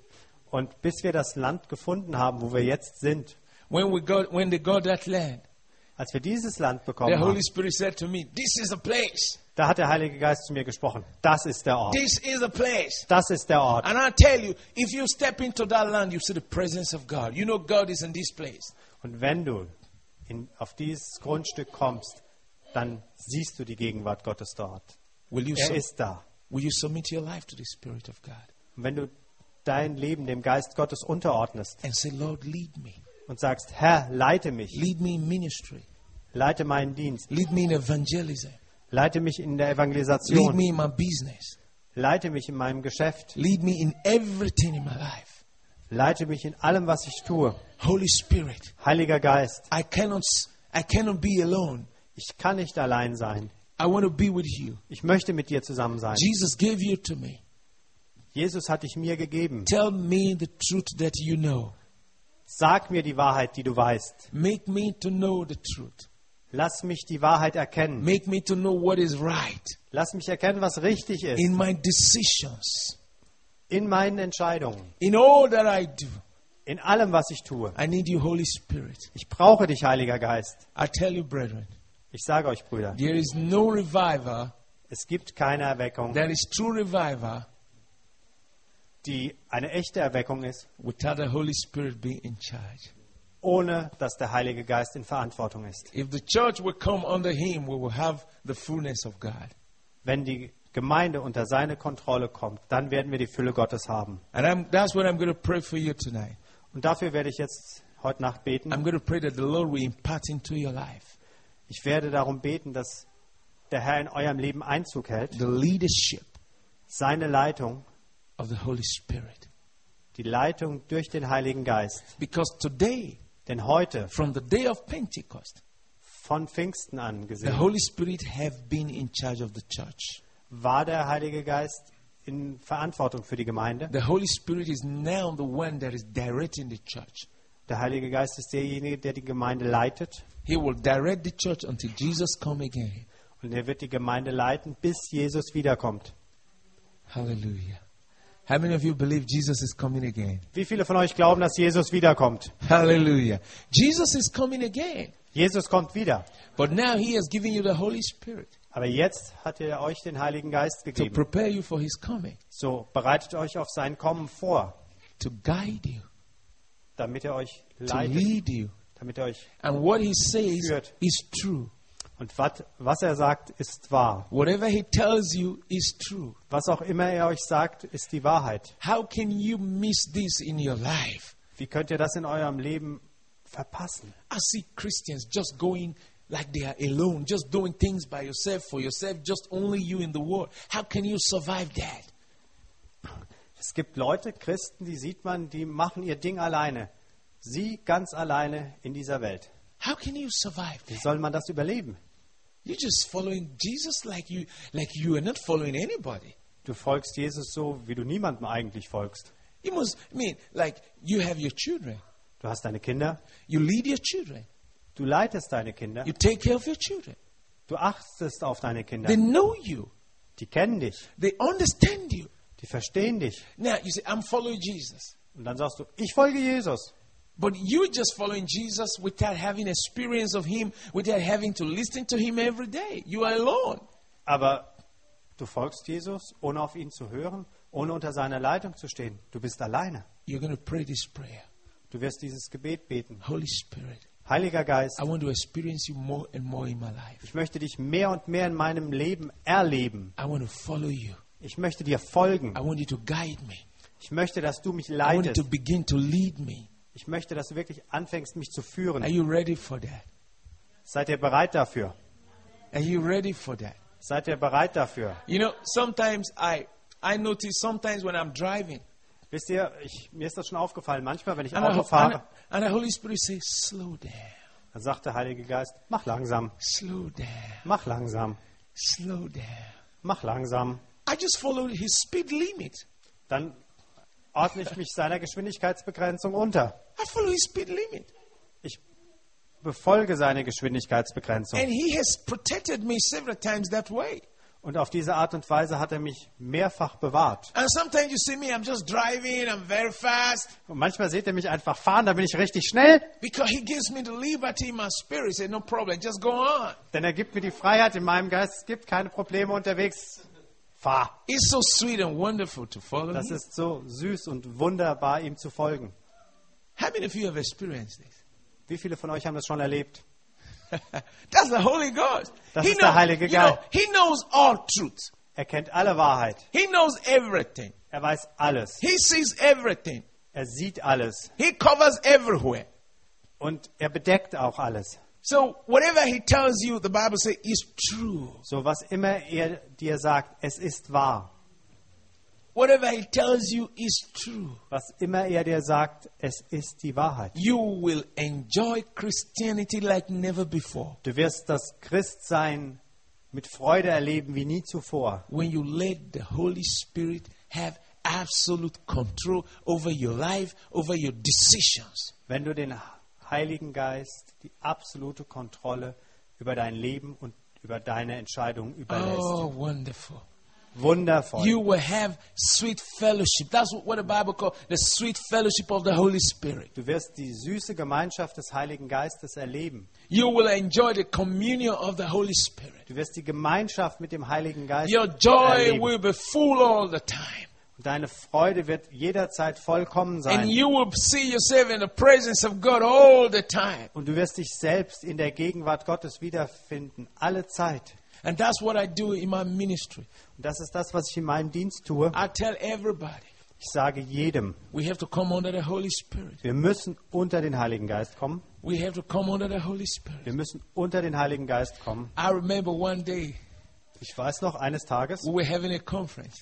Und bis wir das Land gefunden haben, wo wir jetzt sind, when we got, when they got that land, als wir dieses Land the bekommen Holy haben, Spirit said to me, "This is the place. da hat der Heilige Geist zu mir gesprochen. Das ist der Ort. This is the place." Das ist der Ort. And I tell you, if you step into that land, you see the presence of God. You know God is in this place. Und wenn du in, auf dieses Grundstück kommst, dann siehst du die Gegenwart Gottes dort. Will you, Er sub- ist da. will you submit your life to the Spirit of God Und wenn du dein Leben dem Geist Gottes unterordnest and say, "Lord, lead me. und sagst, Herr, leite mich, Lead me in ministry. leite meinen Dienst, Lead me in evangelism. leite mich in der Lead Evangelisation, me in my business. leite mich in meinem Geschäft, Lead me in everything in my life. leite mich in allem, was ich tue. Holy Spirit, Heiliger Geist, I cannot, s- I cannot be alone. ich kann nicht allein sein. I want to be with you. Ich möchte mit dir zusammen sein. Jesus gave you to me. Jesus hat dich mir gegeben. Tell me the truth that you know. Sag mir die Wahrheit, die du weißt. Make me to know the truth. Lass mich die Wahrheit erkennen. Make me to know what is right Lass mich erkennen, was richtig ist. in my decisions, In meinen Entscheidungen. in all that I do. In allem, was ich tue. I need you, Holy Spirit. Ich brauche dich, Heiliger Geist. I tell you, brethren, Ich sage euch, Brüder, there is no revival es gibt keine Erweckung, that is true revival die eine echte Erweckung ist, without the Holy Spirit being in charge. ohne dass der Heilige Geist in Verantwortung ist. If the church will come under him, we will have the fullness of God. Wenn die Gemeinde unter seine Kontrolle kommt, dann werden wir die Fülle Gottes haben. And I'm, that's what I'm going to pray for you tonight. Und dafür werde ich jetzt heute Nacht beten. I'm going to pray that the Lord will impart into your life Ich werde darum beten, dass der Herr in eurem Leben Einzug hält, the leadership seine Leitung, of the Holy Spirit. die Leitung durch den Heiligen Geist. Because today, Denn heute, from the day of Pentecost, von Pfingsten an the gesehen, Holy Spirit have been in charge of the church. war der Heilige Geist in Verantwortung für die Gemeinde. The Holy Spirit is now the one that is directing the church. Der Heilige Geist ist derjenige, der die Gemeinde leitet. He will direct the church until Jesus come again. Und er wird die Gemeinde leiten, bis Jesus wiederkommt. Hallelujah. How many of you believe Jesus is coming again? Wie viele von euch glauben, dass Jesus wiederkommt? Hallelujah. Jesus is coming again. Jesus kommt wieder. But now he has given you the Holy Spirit Aber jetzt hat er euch den Heiligen Geist to gegeben. prepare you for his coming, So bereitet euch auf sein Kommen vor, to guide you, damit er euch to leitet, lead you. damit er euch And what he says Führt. is true. und wat, was er sagt, ist wahr. Whatever he tells you is true. Was auch immer er euch sagt, ist die Wahrheit. How can you miss this in your life? Wie könnt ihr das in eurem Leben verpassen? I see Christians just going like they are alone, just doing things by yourself, for yourself, just only you in the world. How can you survive that? Es gibt Leute, Christen, die sieht man, die machen ihr Ding alleine. Sie ganz alleine in dieser Welt. How can you survive Wie that? soll man das überleben? You're just following Jesus like you like you are not following anybody. Du folgst Jesus so, wie du niemandem eigentlich folgst. You must I mean like you have your children. Du hast deine Kinder, You lead your children. du leitest deine Kinder, You take care of your children. du achtest auf deine Kinder. They know you. Die kennen dich, They understand you. die verstehen dich. Now you say, I'm following Jesus. Und dann sagst du, ich folge Jesus. But you're just following Jesus without having experience of him, without having to listen to him every day. You are alone. Aber du folgst Jesus, ohne auf ihn zu hören, ohne unter seiner Leitung zu stehen. Du bist alleine. You're going to pray this prayer. Du wirst dieses Gebet beten. Holy Spirit, Heiliger Geist, I want to experience you more and more in my life. ich möchte dich mehr und mehr in meinem Leben erleben. I want to follow you. Ich möchte dir folgen. I want you to guide me. Ich möchte, dass du mich I want you leitest. to begin to lead me. Ich möchte, dass du wirklich anfängst, mich zu Are führen. you ready for that? Seid ihr bereit dafür? Are you ready for that? Seid ihr bereit dafür? You know, sometimes I I notice sometimes when I'm driving, Wisst ihr, ich, mir ist das schon aufgefallen. Manchmal, wenn ich and, Auto I, and, fahre, and the Holy Spirit says, slow down, dann sagt der Heilige Geist, mach langsam, slow down, mach langsam, slow down. mach langsam. I just follow his speed limit. Dann ordne ich mich seiner Geschwindigkeitsbegrenzung unter. I follow his speed limit. Ich befolge seine Geschwindigkeitsbegrenzung. And he has protected me several times that way. Und auf diese Art und Weise hat er mich mehrfach bewahrt. And sometimes you see me, I'm just driving, I'm very fast. Und manchmal seht ihr mich einfach fahren, da bin ich richtig schnell. Because he gives me the liberty in my spirit. He said, no problem, just go on. Denn er gibt mir die Freiheit in meinem Geist. Es gibt keine Probleme unterwegs. Fahr. It's so sweet and wonderful to follow Das him. ist so süß und wunderbar, ihm zu folgen. How many of you have experienced this? Wie viele von euch haben das schon erlebt? That's the Holy Ghost. Das He ist der knows, Heilige you know, Geist. he knows all truth. Er kennt alle Wahrheit. He knows everything. Er weiß alles. He sees everything. Er sieht alles. He covers everywhere. Und er bedeckt auch alles. So whatever he tells you, the Bible says, is true. So was immer er dir sagt, es ist wahr. Whatever he tells you is true. Was immer er dir sagt, es ist die Wahrheit. You will enjoy Christianity like never before Du wirst das Christsein mit Freude erleben wie nie zuvor, when you let the Holy Spirit have absolute control over your life, over your decisions. wenn du den Heiligen Geist die absolute Kontrolle über dein Leben und über deine Entscheidungen überlässt. Oh, wonderful. Wundervoll. You will have sweet fellowship. That's what the Bible calls the sweet fellowship of the Holy Spirit. Du wirst die süße Gemeinschaft des Heiligen Geistes erleben. You will enjoy the communion of the Holy Spirit. Du wirst die Gemeinschaft mit dem Heiligen Geist Your joy erleben. will be full all the time. Und deine Freude wird jederzeit vollkommen And sein. you will see yourself in the presence of God all the time. Und du wirst dich selbst in der Gegenwart Gottes wiederfinden, alle Zeit. And that's what I do in my ministry. Und das ist das, was ich in meinem Dienst tue. I tell everybody, Ich sage jedem, we have to come under the Holy Spirit. wir müssen unter den Heiligen Geist kommen. We have to come under the Holy Spirit. Wir müssen unter den Heiligen Geist kommen. I remember one day Ich weiß noch, eines Tages, we were having a conference.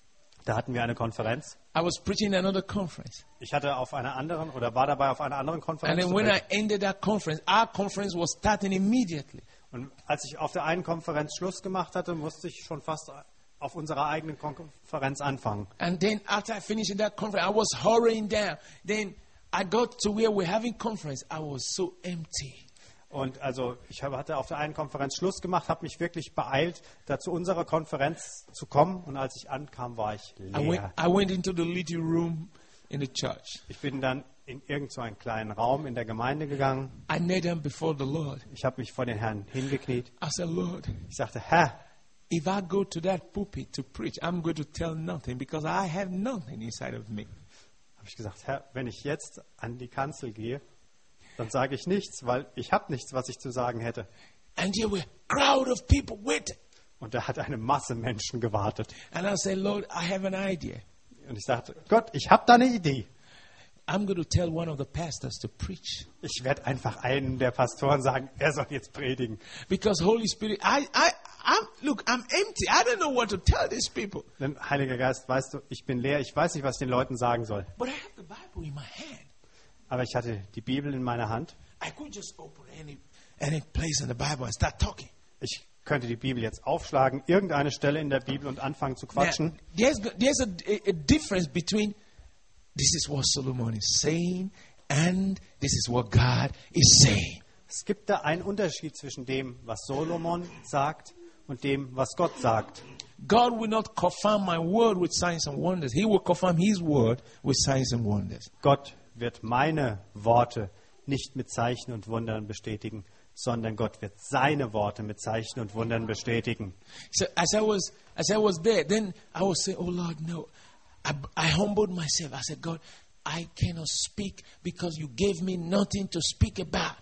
da hatten wir eine Konferenz. I was preaching another conference. Ich hatte auf einer anderen oder war dabei auf einer anderen And Konferenz. then zu when I sprechen. ended that conference, our conference was starting immediately. Und als ich auf der einen Konferenz Schluss gemacht hatte, musste ich schon fast auf unserer eigenen Konferenz anfangen. And then after I finished that conference, I was hurrying down. Then I got to where we're having conference. I was so empty. Und also ich habe- hatte auf der einen Konferenz Schluss gemacht, habe mich wirklich beeilt, da zu unserer Konferenz zu kommen. Und als ich ankam, war ich I went, leer. I went into the little room in the church. Ich bin dann in irgend so einen kleinen Raum in der Gemeinde gegangen. I knelt down before the Lord. Ich habe mich vor den Herrn hingekniet. I said, Lord, Ich sagte, Herr, if I go to that pulpit to preach, I'm going to tell nothing because I have nothing inside of me. habe ich gesagt, Herr, wenn ich jetzt an die Kanzel gehe, dann sage ich nichts, weil ich habe nichts, was ich zu sagen hätte. And there were a crowd of people waiting. Und da hat eine Masse Menschen gewartet. And I said, Lord, I have an idea. Und ich sagte, Gott, ich habe da eine Idee. I'm going to tell one of the pastors to preach. Ich werde einfach einem der Pastoren sagen, er soll jetzt predigen. Because Holy Spirit, I, I, I'm, look, I'm empty. I don't know what to tell these people. Denn Heiliger Geist, weißt du, ich bin leer, ich weiß nicht, was ich den Leuten sagen soll. But I have the Bible in my hand. Aber ich hatte die Bibel in meiner Hand. I could just open any, any place in the Bible and start talking. Ich könnte die Bibel jetzt aufschlagen, irgendeine Stelle in der Bibel und anfangen zu Now, quatschen. there's, there's a, a, a difference between this is what Solomon is saying and this is what God is saying. Es gibt da einen Unterschied zwischen dem, was Solomon sagt und dem, was Gott sagt. God will not confirm my word with signs and wonders. He will confirm his word with signs and wonders. Gott wird meine Worte nicht mit Zeichen und Wundern bestätigen, sondern Gott wird seine Worte mit Zeichen und Wundern bestätigen. So as I was as I was there, then I was saying, "Oh Lord, no." I, I humbled myself. I said, "God, I cannot speak because you gave me nothing to speak about."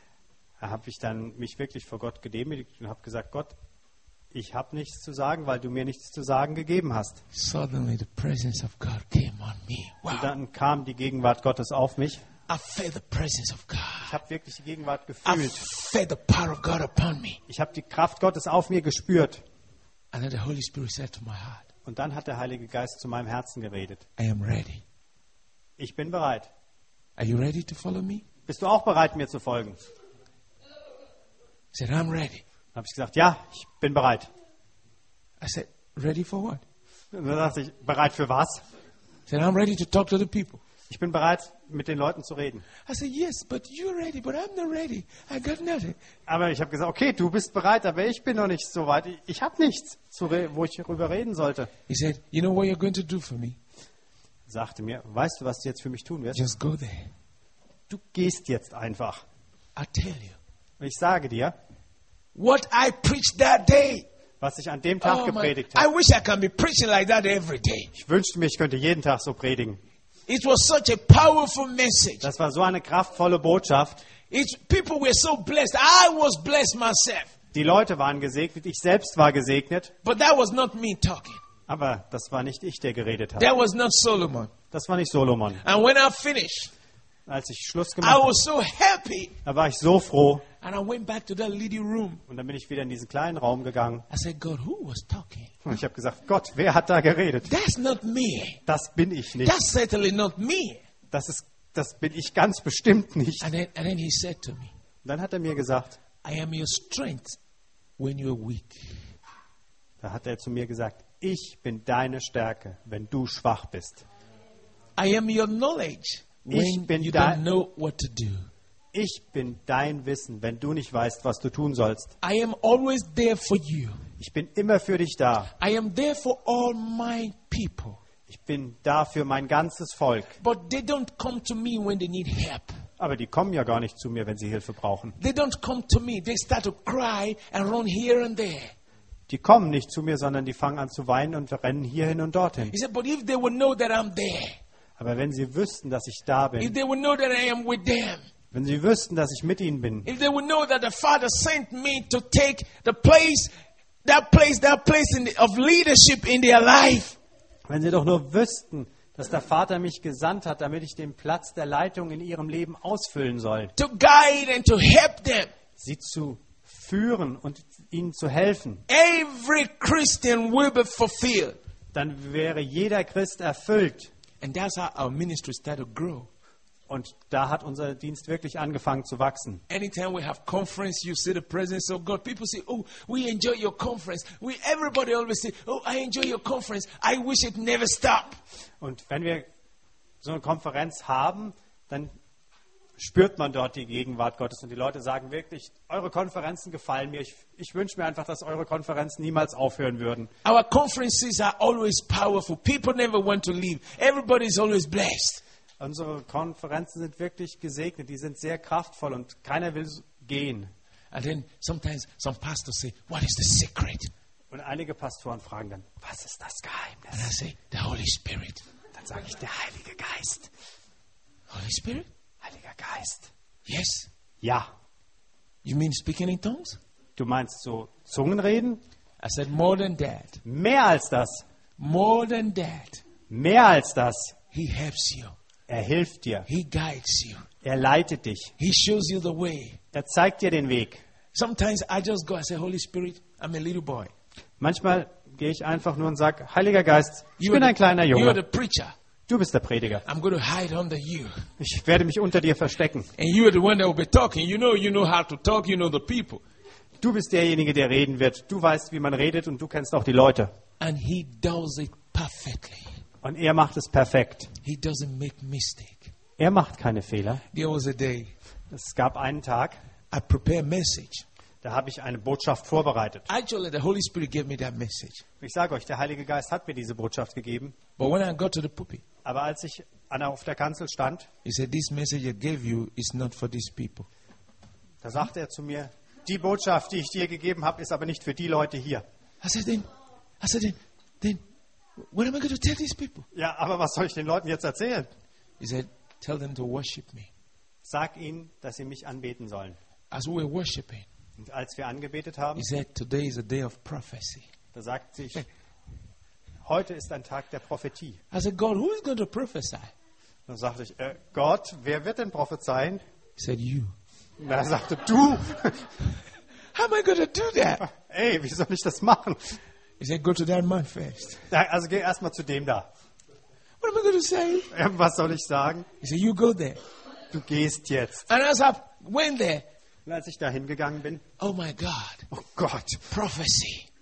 Da habe ich dann mich wirklich vor Gott gedemütigt und habe gesagt, Gott, ich habe nichts zu sagen, weil du mir nichts zu sagen gegeben hast. Suddenly, the presence of God came on me. Und Wow! dann kam die Gegenwart Gottes auf mich. I felt the presence of Ich God. habe wirklich die Gegenwart I gefühlt. felt the power of God upon me. Ich habe die Kraft Gottes auf mir gespürt. And then the Holy Spirit said to my heart, Und dann hat der Heilige Geist zu meinem Herzen geredet. "I am ready. Ich bin bereit. Are you ready to follow me?" Bist du auch bereit, mir zu folgen? I said, "I'm ready." Dann habe ich gesagt, ja, ich bin bereit. I said, "Ready for what?" Und dann sagte ich, bereit für was? I said, "I'm ready to talk to the people." Ich bin bereit, mit den Leuten zu reden. I said, yes, but you're ready, but I'm not ready. I got nothing. Aber ich habe gesagt, okay, du bist bereit, aber ich bin noch nicht so weit. Ich, ich habe nichts, zu re- wo ich darüber reden sollte. He said, you know what you're going to do for me? Er sagte mir, weißt du, was du jetzt für mich tun wirst? Just go there. Du gehst jetzt einfach. I tell you. Und ich sage dir, What I preached that day. was ich an dem Tag Oh my, gepredigt I habe. wish I can be preaching like that every day. Ich wünschte mir, ich könnte jeden Tag so predigen. It was such a powerful message. Das war so eine kraftvolle Botschaft. It's, people were so blessed. I was blessed myself. Die Leute waren gesegnet, ich selbst war gesegnet. But that was not me talking. Aber das war nicht ich, der geredet hat. That was not Solomon. Das war nicht Solomon. And when I finished, Als ich Schluss I gemacht habe, was so happy. da war ich so froh. And I went back to that little room. Und dann bin ich wieder in diesen kleinen Raum gegangen. I said, God, who was talking? Und ich habe gesagt, Gott, wer hat da geredet? That's not me. Das bin ich nicht. That's certainly not me. Das, ist, das bin ich ganz bestimmt nicht. And then, and then he said to me, Und dann hat er mir gesagt, I am your strength when you're weak. da hat er zu mir gesagt, ich bin deine Stärke, wenn du schwach bist. I am your knowledge when Ich bin you da- don't know what to do. Ich bin dein Wissen, wenn du nicht weißt, was du tun sollst. I am always there for you. Ich bin immer für dich da. I am there for all my people. Ich bin da für mein ganzes Volk. But they don't come to me when they need help. Aber die kommen ja gar nicht zu mir, wenn sie Hilfe brauchen. They don't come to me. They start to cry and run here and there. Die kommen nicht zu mir, sondern die fangen an zu weinen und rennen hierhin und dorthin. He said, but if they would know that I'm there, Aber wenn sie wüssten, dass ich da if bin, they would know that I am with them, wenn sie wüssten, dass ich mit ihnen bin, if they would know that the Father sent me to take the place, that place, that place in the, of leadership in their life, wenn sie doch nur wüssten, dass der Vater mich gesandt hat, damit ich den Platz der Leitung in ihrem Leben ausfüllen soll, to guide and to help them. sie zu führen und ihnen zu helfen, Every Christian will be fulfilled. dann wäre jeder Christ erfüllt. And that's how our ministry started to grow. Und da hat unser Dienst wirklich angefangen zu wachsen. Anytime we have conference, you see the presence of God. People say, "Oh, we enjoy your conference." We everybody always say, "Oh, I enjoy your conference. I wish it never stopped." Und wenn wir so eine Konferenz haben, dann spürt man dort die Gegenwart Gottes. Und die Leute sagen wirklich, eure Konferenzen gefallen mir. Ich, ich wünsche mir einfach, dass eure Konferenzen niemals aufhören würden. Our conferences are always powerful. People never want to leave. Everybody is always blessed. Unsere Konferenzen sind wirklich gesegnet. Die sind sehr kraftvoll und keiner will gehen. And then sometimes some pastors say, "What is the secret?" Und einige Pastoren fragen dann, was ist das And I Geheimnis? say, "The Holy Spirit." Dann sage ich, der Heilige Geist. Holy Spirit? Heiliger Geist. Yes. Ja. You mean speaking in tongues? Du meinst so Zungenreden? I said, more than that. Mehr als das. More than that. Mehr als das. He helps you. Er hilft dir. He guides you. Er leitet dich. He shows you the way. Er zeigt dir den Weg. Sometimes I just go and say, Holy Spirit, I'm a little boy. Manchmal gehe ich einfach nur und sage, Heiliger Geist, ich You bin are ein kleiner the, you are the Junge. preacher. Du bist der Prediger. I'm going to hide under you. Ich werde mich unter dir verstecken. And you are the one that will be talking. You know, you know how to talk. You know the people. Du bist derjenige, der reden wird. Du weißt, wie man redet und du kennst auch die Leute. And he does it perfectly. Und er macht es perfekt. He doesn't make mistake. Er macht keine Fehler. There was a day Es gab einen Tag, I prepared a message. da habe ich eine Botschaft vorbereitet. Actually, the Holy Spirit gave me that message. Ich sage euch, der Heilige Geist hat mir diese Botschaft gegeben. But when I got to the pulpit, Aber als ich an- auf der Kanzel stand, he said, this message I gave you is not for these people. da sagte er zu mir, die Botschaft, die ich dir gegeben habe, ist aber nicht für die Leute hier. I said, then, I said, then, then, what am I going to tell these people? Ja, aber was soll ich den Leuten jetzt erzählen? He said, tell them to worship me. Sag ihnen, dass sie mich anbeten sollen. As we were worshiping, Und als wir angebetet haben, he said, today is a day of prophecy. da sagt sich, heute ist ein Tag der Prophetie. I said, God, who is going to prophesy? Dann sagte ich, äh, Gott, wer wird denn prophezeien? He said, you. Und er sagte, du. How am I going to do that? Ey, wie soll ich das machen? He said, go to that man first. Ja, also geh erstmal zu dem da. What am I going to say? Ja, was soll ich sagen? He said, you go there. Du gehst jetzt. And as I went there, Und als ich da hingegangen bin, oh my God, oh Gott, prophecy.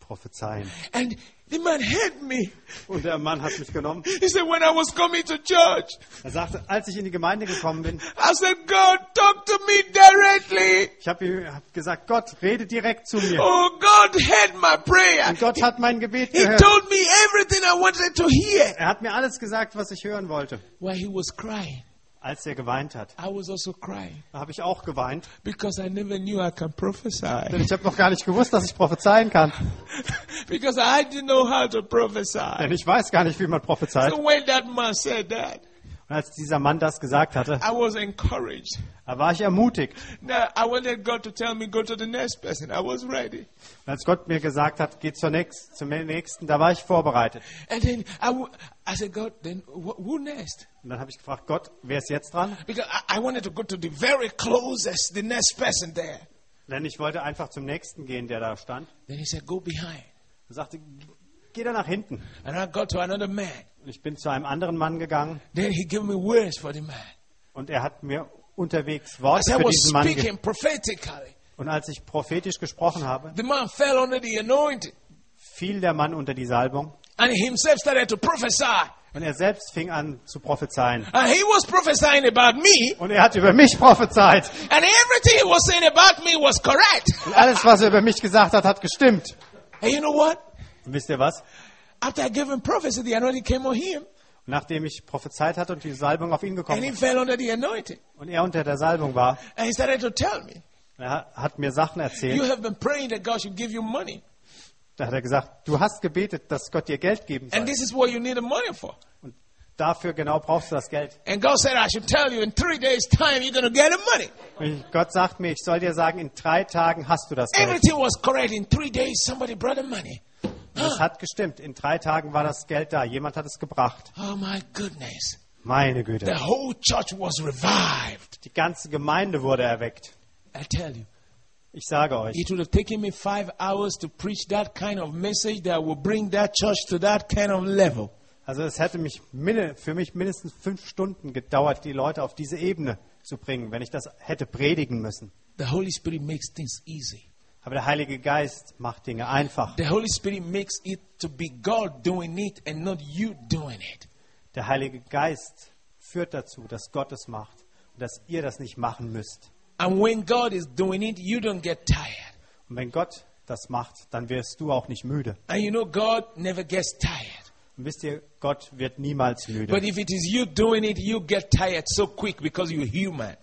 prophezeien. And the man had me. Und der Mann hat mich genommen. He said, when I was coming to church, Er sagte, als ich in die Gemeinde gekommen bin, I said, God, talk to me directly. ich habe ihm hab gesagt, Gott, rede direkt zu mir. Oh, God heard my prayer. Und Gott hat mein Gebet He gehört. told me everything I wanted to hear. Er hat mir alles gesagt, was ich hören wollte. While he was crying, Als er geweint hat, I was also crying da habe ich auch geweint. because I never knew I can Denn prophesy. ich habe noch gar nicht gewusst, dass ich prophezeien kann. Because I didn't know how to prophesy. Denn ich weiß gar nicht, wie man prophezeit. So when that man said that, Und als dieser Mann das gesagt hatte, I was encouraged. da war ich ermutigt. Now, I wanted God to tell me, go to the next person. I was ready. Und als Gott mir gesagt hat, geh zur nächsten, zum nächsten, da war ich vorbereitet. And then I, w- I said, God, then wh- who next? Und dann habe ich gefragt, Gott, wer ist jetzt dran? Because I, I wanted to go to the very closest, the next person there. Denn ich wollte einfach zum nächsten gehen, der da stand. Then he said, go behind. Er sagte, geh da nach hinten. And I got to another man. Und ich bin zu einem anderen Mann gegangen Then he gave me words for the man. und er hat mir unterwegs As Worte I für was diesen Mann gegeben. speaking prophetically, Und als ich prophetisch gesprochen habe, the man fell under the anointing. fiel der Mann unter die Salbung And he himself started to prophesy. und er selbst fing an zu prophezeien. And he was prophesying about me. Und er hat über mich prophezeit. And everything he was saying about me was correct. Und alles, was er über mich gesagt hat, hat gestimmt. And you know what? Und wisst ihr was? After I gave him prophecy, the anointing came on him. Und nachdem ich prophezeit hatte und die Salbung auf ihn And gekommen he ist fell under the anointing. und er unter der Salbung war, And he started to tell me, er hat mir Sachen you erzählt. have been praying that God should give you money. Da hat er gesagt, du hast gebetet, dass Gott dir Geld geben And soll. this is what you need the money for. Und dafür genau brauchst du das Geld. And God said, I should tell you in three days' time, you're going to get the money. Und Gott sagt mir, ich soll dir sagen, in drei Tagen hast du das Geld. Everything was correct. In three days, somebody brought the money. Und es hat gestimmt. In drei Tagen war das Geld da. Jemand hat es gebracht. Oh, my goodness. Meine The Güte. whole church was revived. Die ganze Gemeinde wurde erweckt. I tell you, Ich sage euch, it would have taken me five hours to preach that kind of message that will bring that church to that kind of level. also es hätte mich min- für mich mindestens fünf Stunden gedauert, die Leute auf diese Ebene zu bringen, wenn ich das hätte predigen müssen. The Holy Spirit makes things easy. Aber der Heilige Geist macht Dinge einfach. The Holy Spirit makes it to be God doing it and not you doing it. Der Heilige Geist führt dazu, dass Gott es macht und dass ihr das nicht machen müsst. And when God is doing it, you don't get tired. Und wenn Gott das macht, dann wirst du auch nicht müde. And you know, God never gets tired. Und wisst ihr, Gott wird niemals But müde. if it is you doing it, you get tired so quick because you're human.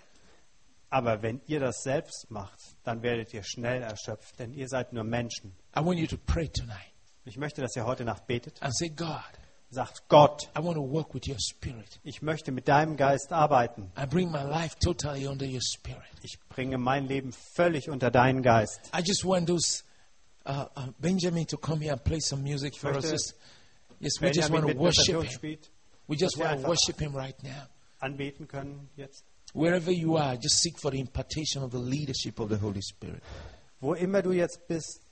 Aber wenn ihr das selbst macht, dann werdet ihr schnell erschöpft, denn ihr seid nur Menschen. I want you to pray tonight Ich möchte, dass ihr heute Nacht betet. and say, God, Sagt Gott, I want to work with your spirit. ich möchte mit deinem Geist arbeiten. I bring my life totally under your spirit. Ich bringe mein Leben völlig unter deinen Geist. I just want those uh, uh, Benjamin to come here and play some music for us. möchte Just, yes, we just Benjamin want to mit worship Notation him. spielt, We just dass wir want to einfach worship him right now. anbeten können jetzt. Wherever you are, just seek for the impartation of the leadership of the Holy Spirit. Wo immer du jetzt bist,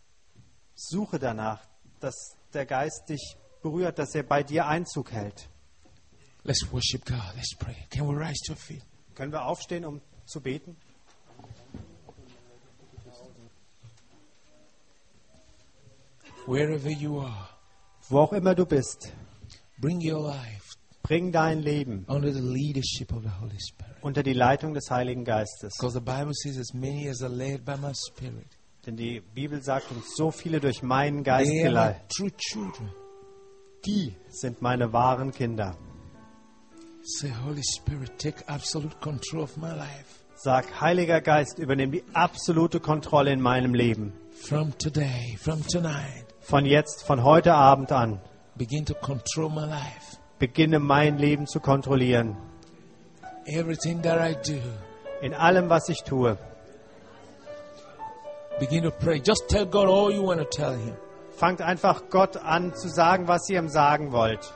suche danach, dass der Geist dich berührt, dass er bei dir Einzug hält. Let's worship God. Let's pray. Can we rise to our feet? Können wir aufstehen, um zu beten? Wherever you are, Wo auch immer du bist, bring your life bring dein Leben under the leadership of the Holy Spirit. unter die Leitung des Heiligen Geistes. Because the Bible says, as many as are led by my Spirit, Denn die Bibel sagt uns, so viele durch meinen Geist they are my geleitet. true children. Die sind meine wahren Kinder. Say, Holy Spirit, take absolute control of my life. Sag, Heiliger Geist, übernimm die absolute Kontrolle in meinem Leben. From today, from tonight, Von jetzt, von heute Abend an. begin to control my life. Beginne mein Leben zu kontrollieren. Everything that I do, In allem, was ich tue. begin to pray. Just tell God all you want to tell Him. Fangt einfach Gott an zu sagen, was ihr ihm sagen wollt.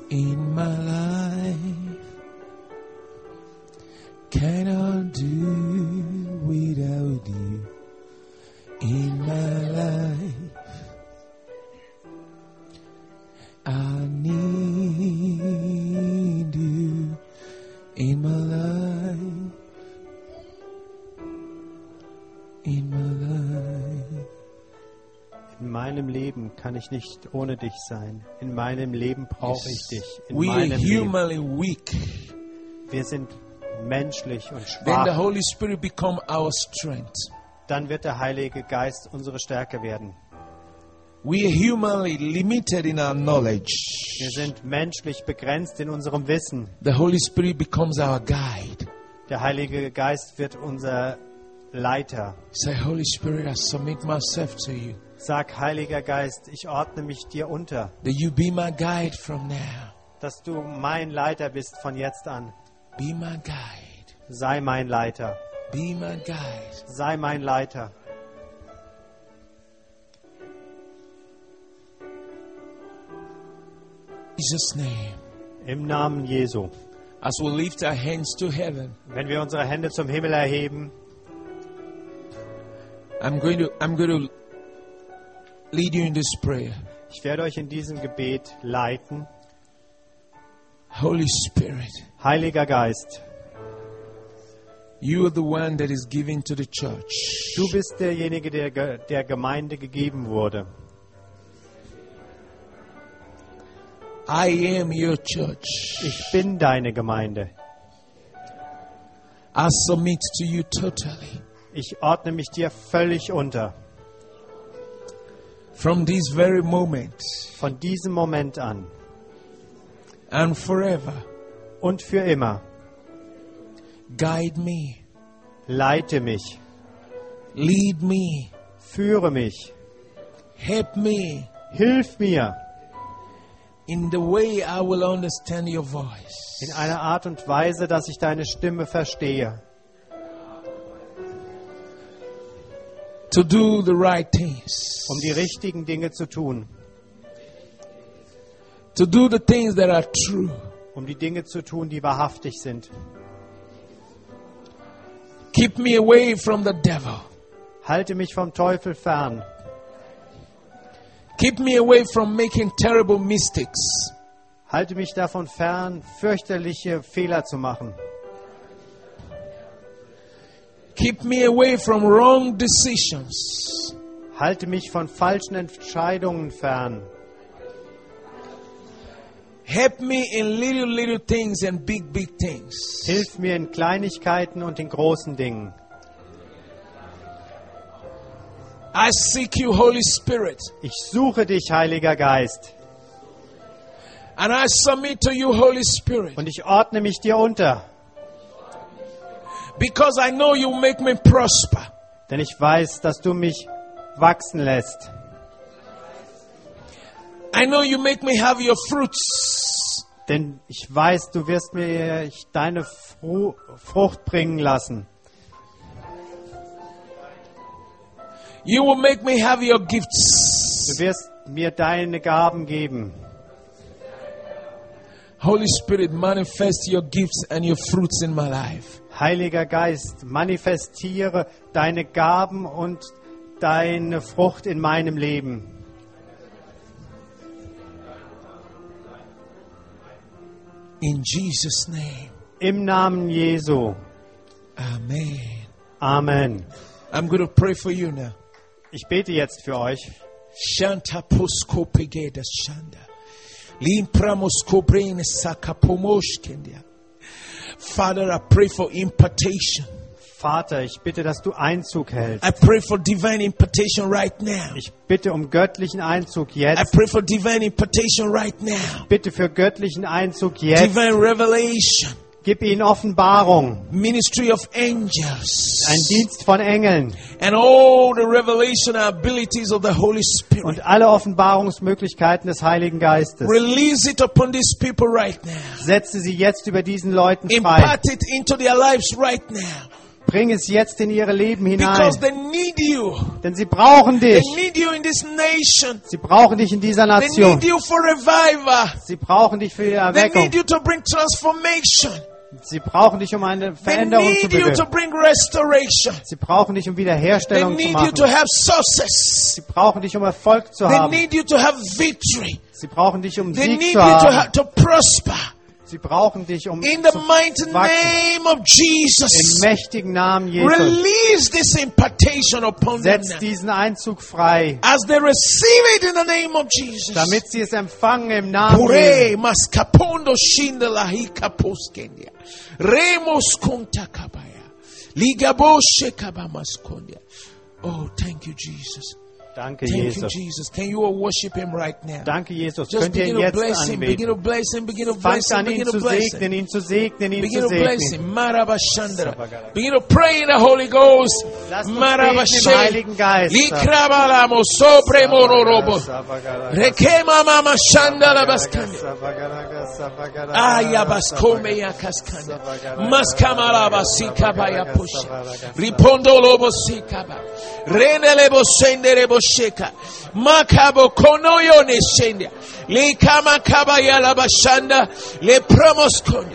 in my life. Cannot do without you in my life. I need you in my life, in my life. In meinem Leben kann ich nicht ohne dich sein. In meinem Leben brauche ich dich. In We are meinem Leben. humanly weak. Wir sind menschlich und Then the schwach. Holy Spirit become our strength. Dann wird der Heilige Geist unsere Stärke werden. We are humanly limited in our knowledge. Wir sind menschlich begrenzt in unserem Wissen. The Holy Spirit becomes our guide. Der Heilige Geist wird unser Leiter. Say, Holy Spirit, I submit myself to you. Sag, Heiliger Geist, ich ordne mich dir unter, That you be my guide from now. dass du mein Leiter bist von jetzt an. Be my guide. Sei mein Leiter. Be my guide. Sei mein Leiter. In Jesus' name. Im Namen Jesu. As we lift our hands to heaven, Wenn wir unsere Hände zum Himmel erheben, I'm going to I'm going to lead you in this prayer. ich werde euch in diesem Gebet leiten. Holy Spirit, Heiliger Geist, you are the one that is given to the church. du bist derjenige, der ge- der Gemeinde gegeben wurde. I am your church. Ich bin deine Gemeinde. I submit to you totally. Ich ordne mich dir völlig unter. From this very moment Von diesem Moment an and forever, und für immer. guide me, Leite mich, lead me, führe mich, help me hilf mir in the way I will understand your voice. in einer Art und Weise, dass ich deine Stimme verstehe. To do the right things. Um die richtigen Dinge zu tun. To do the things that are true. Um die Dinge zu tun, die wahrhaftig sind. Keep me away from the devil. Halte mich vom Teufel fern. Keep me away from making terrible mistakes. Halte mich davon fern, fürchterliche Fehler zu machen. Keep me away from wrong decisions. Halte mich von falschen Entscheidungen fern. Help me in little, little things and big, big things. Hilf mir in Kleinigkeiten und in großen Dingen. I seek you, Holy Spirit. Ich suche dich, Heiliger Geist. And I submit to you, Holy Spirit. Und ich ordne mich dir unter. Because I know you make me prosper. Denn ich weiß, dass du mich wachsen lässt. I know you make me have your fruits. Denn ich weiß, du wirst mir deine Fru- Frucht bringen lassen. You will make me have your gifts. Du wirst mir deine Gaben geben. Holy Spirit, manifest your gifts and your fruits in my life. Heiliger Geist, manifestiere deine Gaben und deine Frucht in meinem Leben. In Jesus' name. Im Namen Jesu. Amen. Amen. I'm going to pray for you now. Ich bete jetzt für euch. Shanta poskopegeda shanda. Limpramoskobrene sakapomoshkendia. Father, I pray for impartation. Vater, ich bitte, dass du Einzug hältst. I pray for divine impartation right now. Ich bitte um göttlichen Einzug I jetzt. pray for divine impartation right now. Bitte für göttlichen Einzug jetzt. Divine revelation. Gib ihnen Offenbarung. Ministry of angels. Ein Dienst von Engeln. And all the revelation abilities of the Holy Spirit. Und alle Offenbarungsmöglichkeiten des Heiligen Geistes. Release it upon these people right now. Setze sie jetzt über diesen Leuten frei. Impart it into their lives right now. Bring es jetzt in ihre Leben hinein. Because they need you. Denn sie brauchen They dich. need you in this nation. Sie brauchen dich in dieser They Nation. need you for revival. Sie brauchen dich für die They Erweckung. need you to bring transformation. Sie brauchen dich, um eine They Veränderung zu need you to bewirken. bring restoration. Sie brauchen dich, um They Wiederherstellung zu need you machen. to have success. Sie brauchen dich, um Erfolg zu They haben. need you to have victory. Sie brauchen dich, um They Sieg need zu you to, haben. ha- to prosper. Sie brauchen dich, um In the zu mighty wachsen. name of Im Jesus. mächtigen Namen Jesus. Release this impartation upon them Setz now. diesen Einzug frei, As they receive it in the name of Jesus. damit sie es empfangen im Namen Pure Jesu. maskapondo shindela hikaposkendia. Remos konta kabaya. Ligaboshe kabamaskondia. Oh, thank you, Jesus. Danke, Thank you, Jesus. Jesus. Can you all worship Him right now? Danke, Jesus. Just Könnt ihr begin ihn to jetzt bless Him. Begin to anbeten. bless Him. Begin to bless Fangt Him. an, ihn Begin zu to bless Him. segnen, ihn zu segnen, ihn Begin zu to bless segnen. Him. Marabashandra. Begin to pray in the Holy Ghost. Lasst uns beten im Marabashe. Heiligen Geist. Likrabalamo sobre mororobo. Rekema mama shandala baskandi. Aya baskome ya kaskanda. Maskamala basika baya pusha. Ripondo lobo sikaba. Rene lebo sende lebo sheka. Makabo konoyo ne shende. Le kama kaba ya la bashanda. Le promos konde.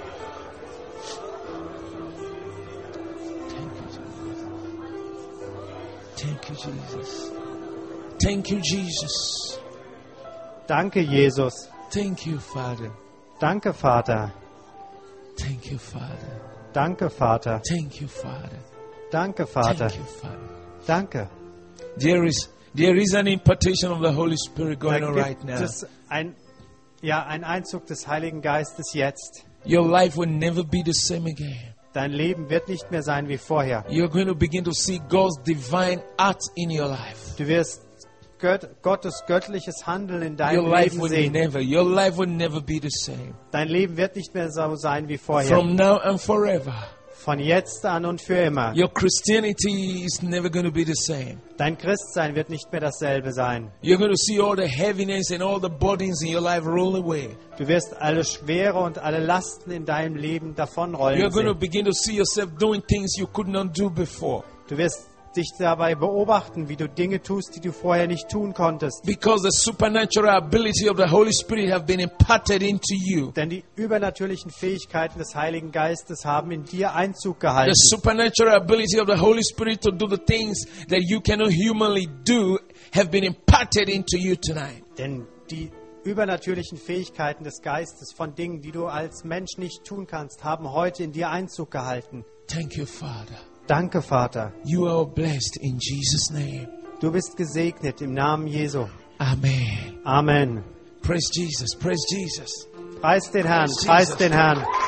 Thank you, Jesus. Thank you, Jesus. Danke, Jesus. Thank you, Father. Danke, Vater. Thank you, Father. Danke, Vater. Thank you, Father. Danke, Vater. Thank you, Father. Danke. There is there is an impartation of the Holy Spirit Da going on right gibt now. es ein, ja, ein Einzug des Heiligen Geistes jetzt. Your life will never be the same again. Dein Leben wird nicht mehr sein wie vorher. You're going to begin to see God's divine art in your life. Du wirst Gött, Gottes göttliches Handeln in Your deinem life Leben will sehen. never, your life will never be the same. Dein Leben wird nicht mehr so sein wie vorher. From now and forever. Von jetzt an und für immer. Your Christianity is never going to be the same. Dein Christsein wird nicht mehr dasselbe sein. You're going to see all the heaviness and all the burdens in your life roll away. Du wirst alle Schwere und alle Lasten in deinem Leben davonrollen You're going to sehen. begin to see yourself doing things you could not do before. Du wirst dich dabei beobachten, wie du Dinge tust, die du vorher nicht tun konntest. Because the supernatural ability of the Holy Spirit have been imparted into you. Denn die übernatürlichen Fähigkeiten des Heiligen Geistes haben in dir Einzug The gehalten. supernatural ability of the Holy Spirit to do the things that you cannot humanly do have been imparted into you tonight. Denn die übernatürlichen Fähigkeiten des Geistes von Dingen, die du als Mensch nicht tun kannst, haben heute in dir Einzug gehalten. Thank you, Father. Danke, Vater. You are blessed in Jesus' name. Du bist gesegnet im Namen Jesu. Amen. Amen. Praise Jesus. Praise Jesus. Preis den Herrn, preis den Herrn.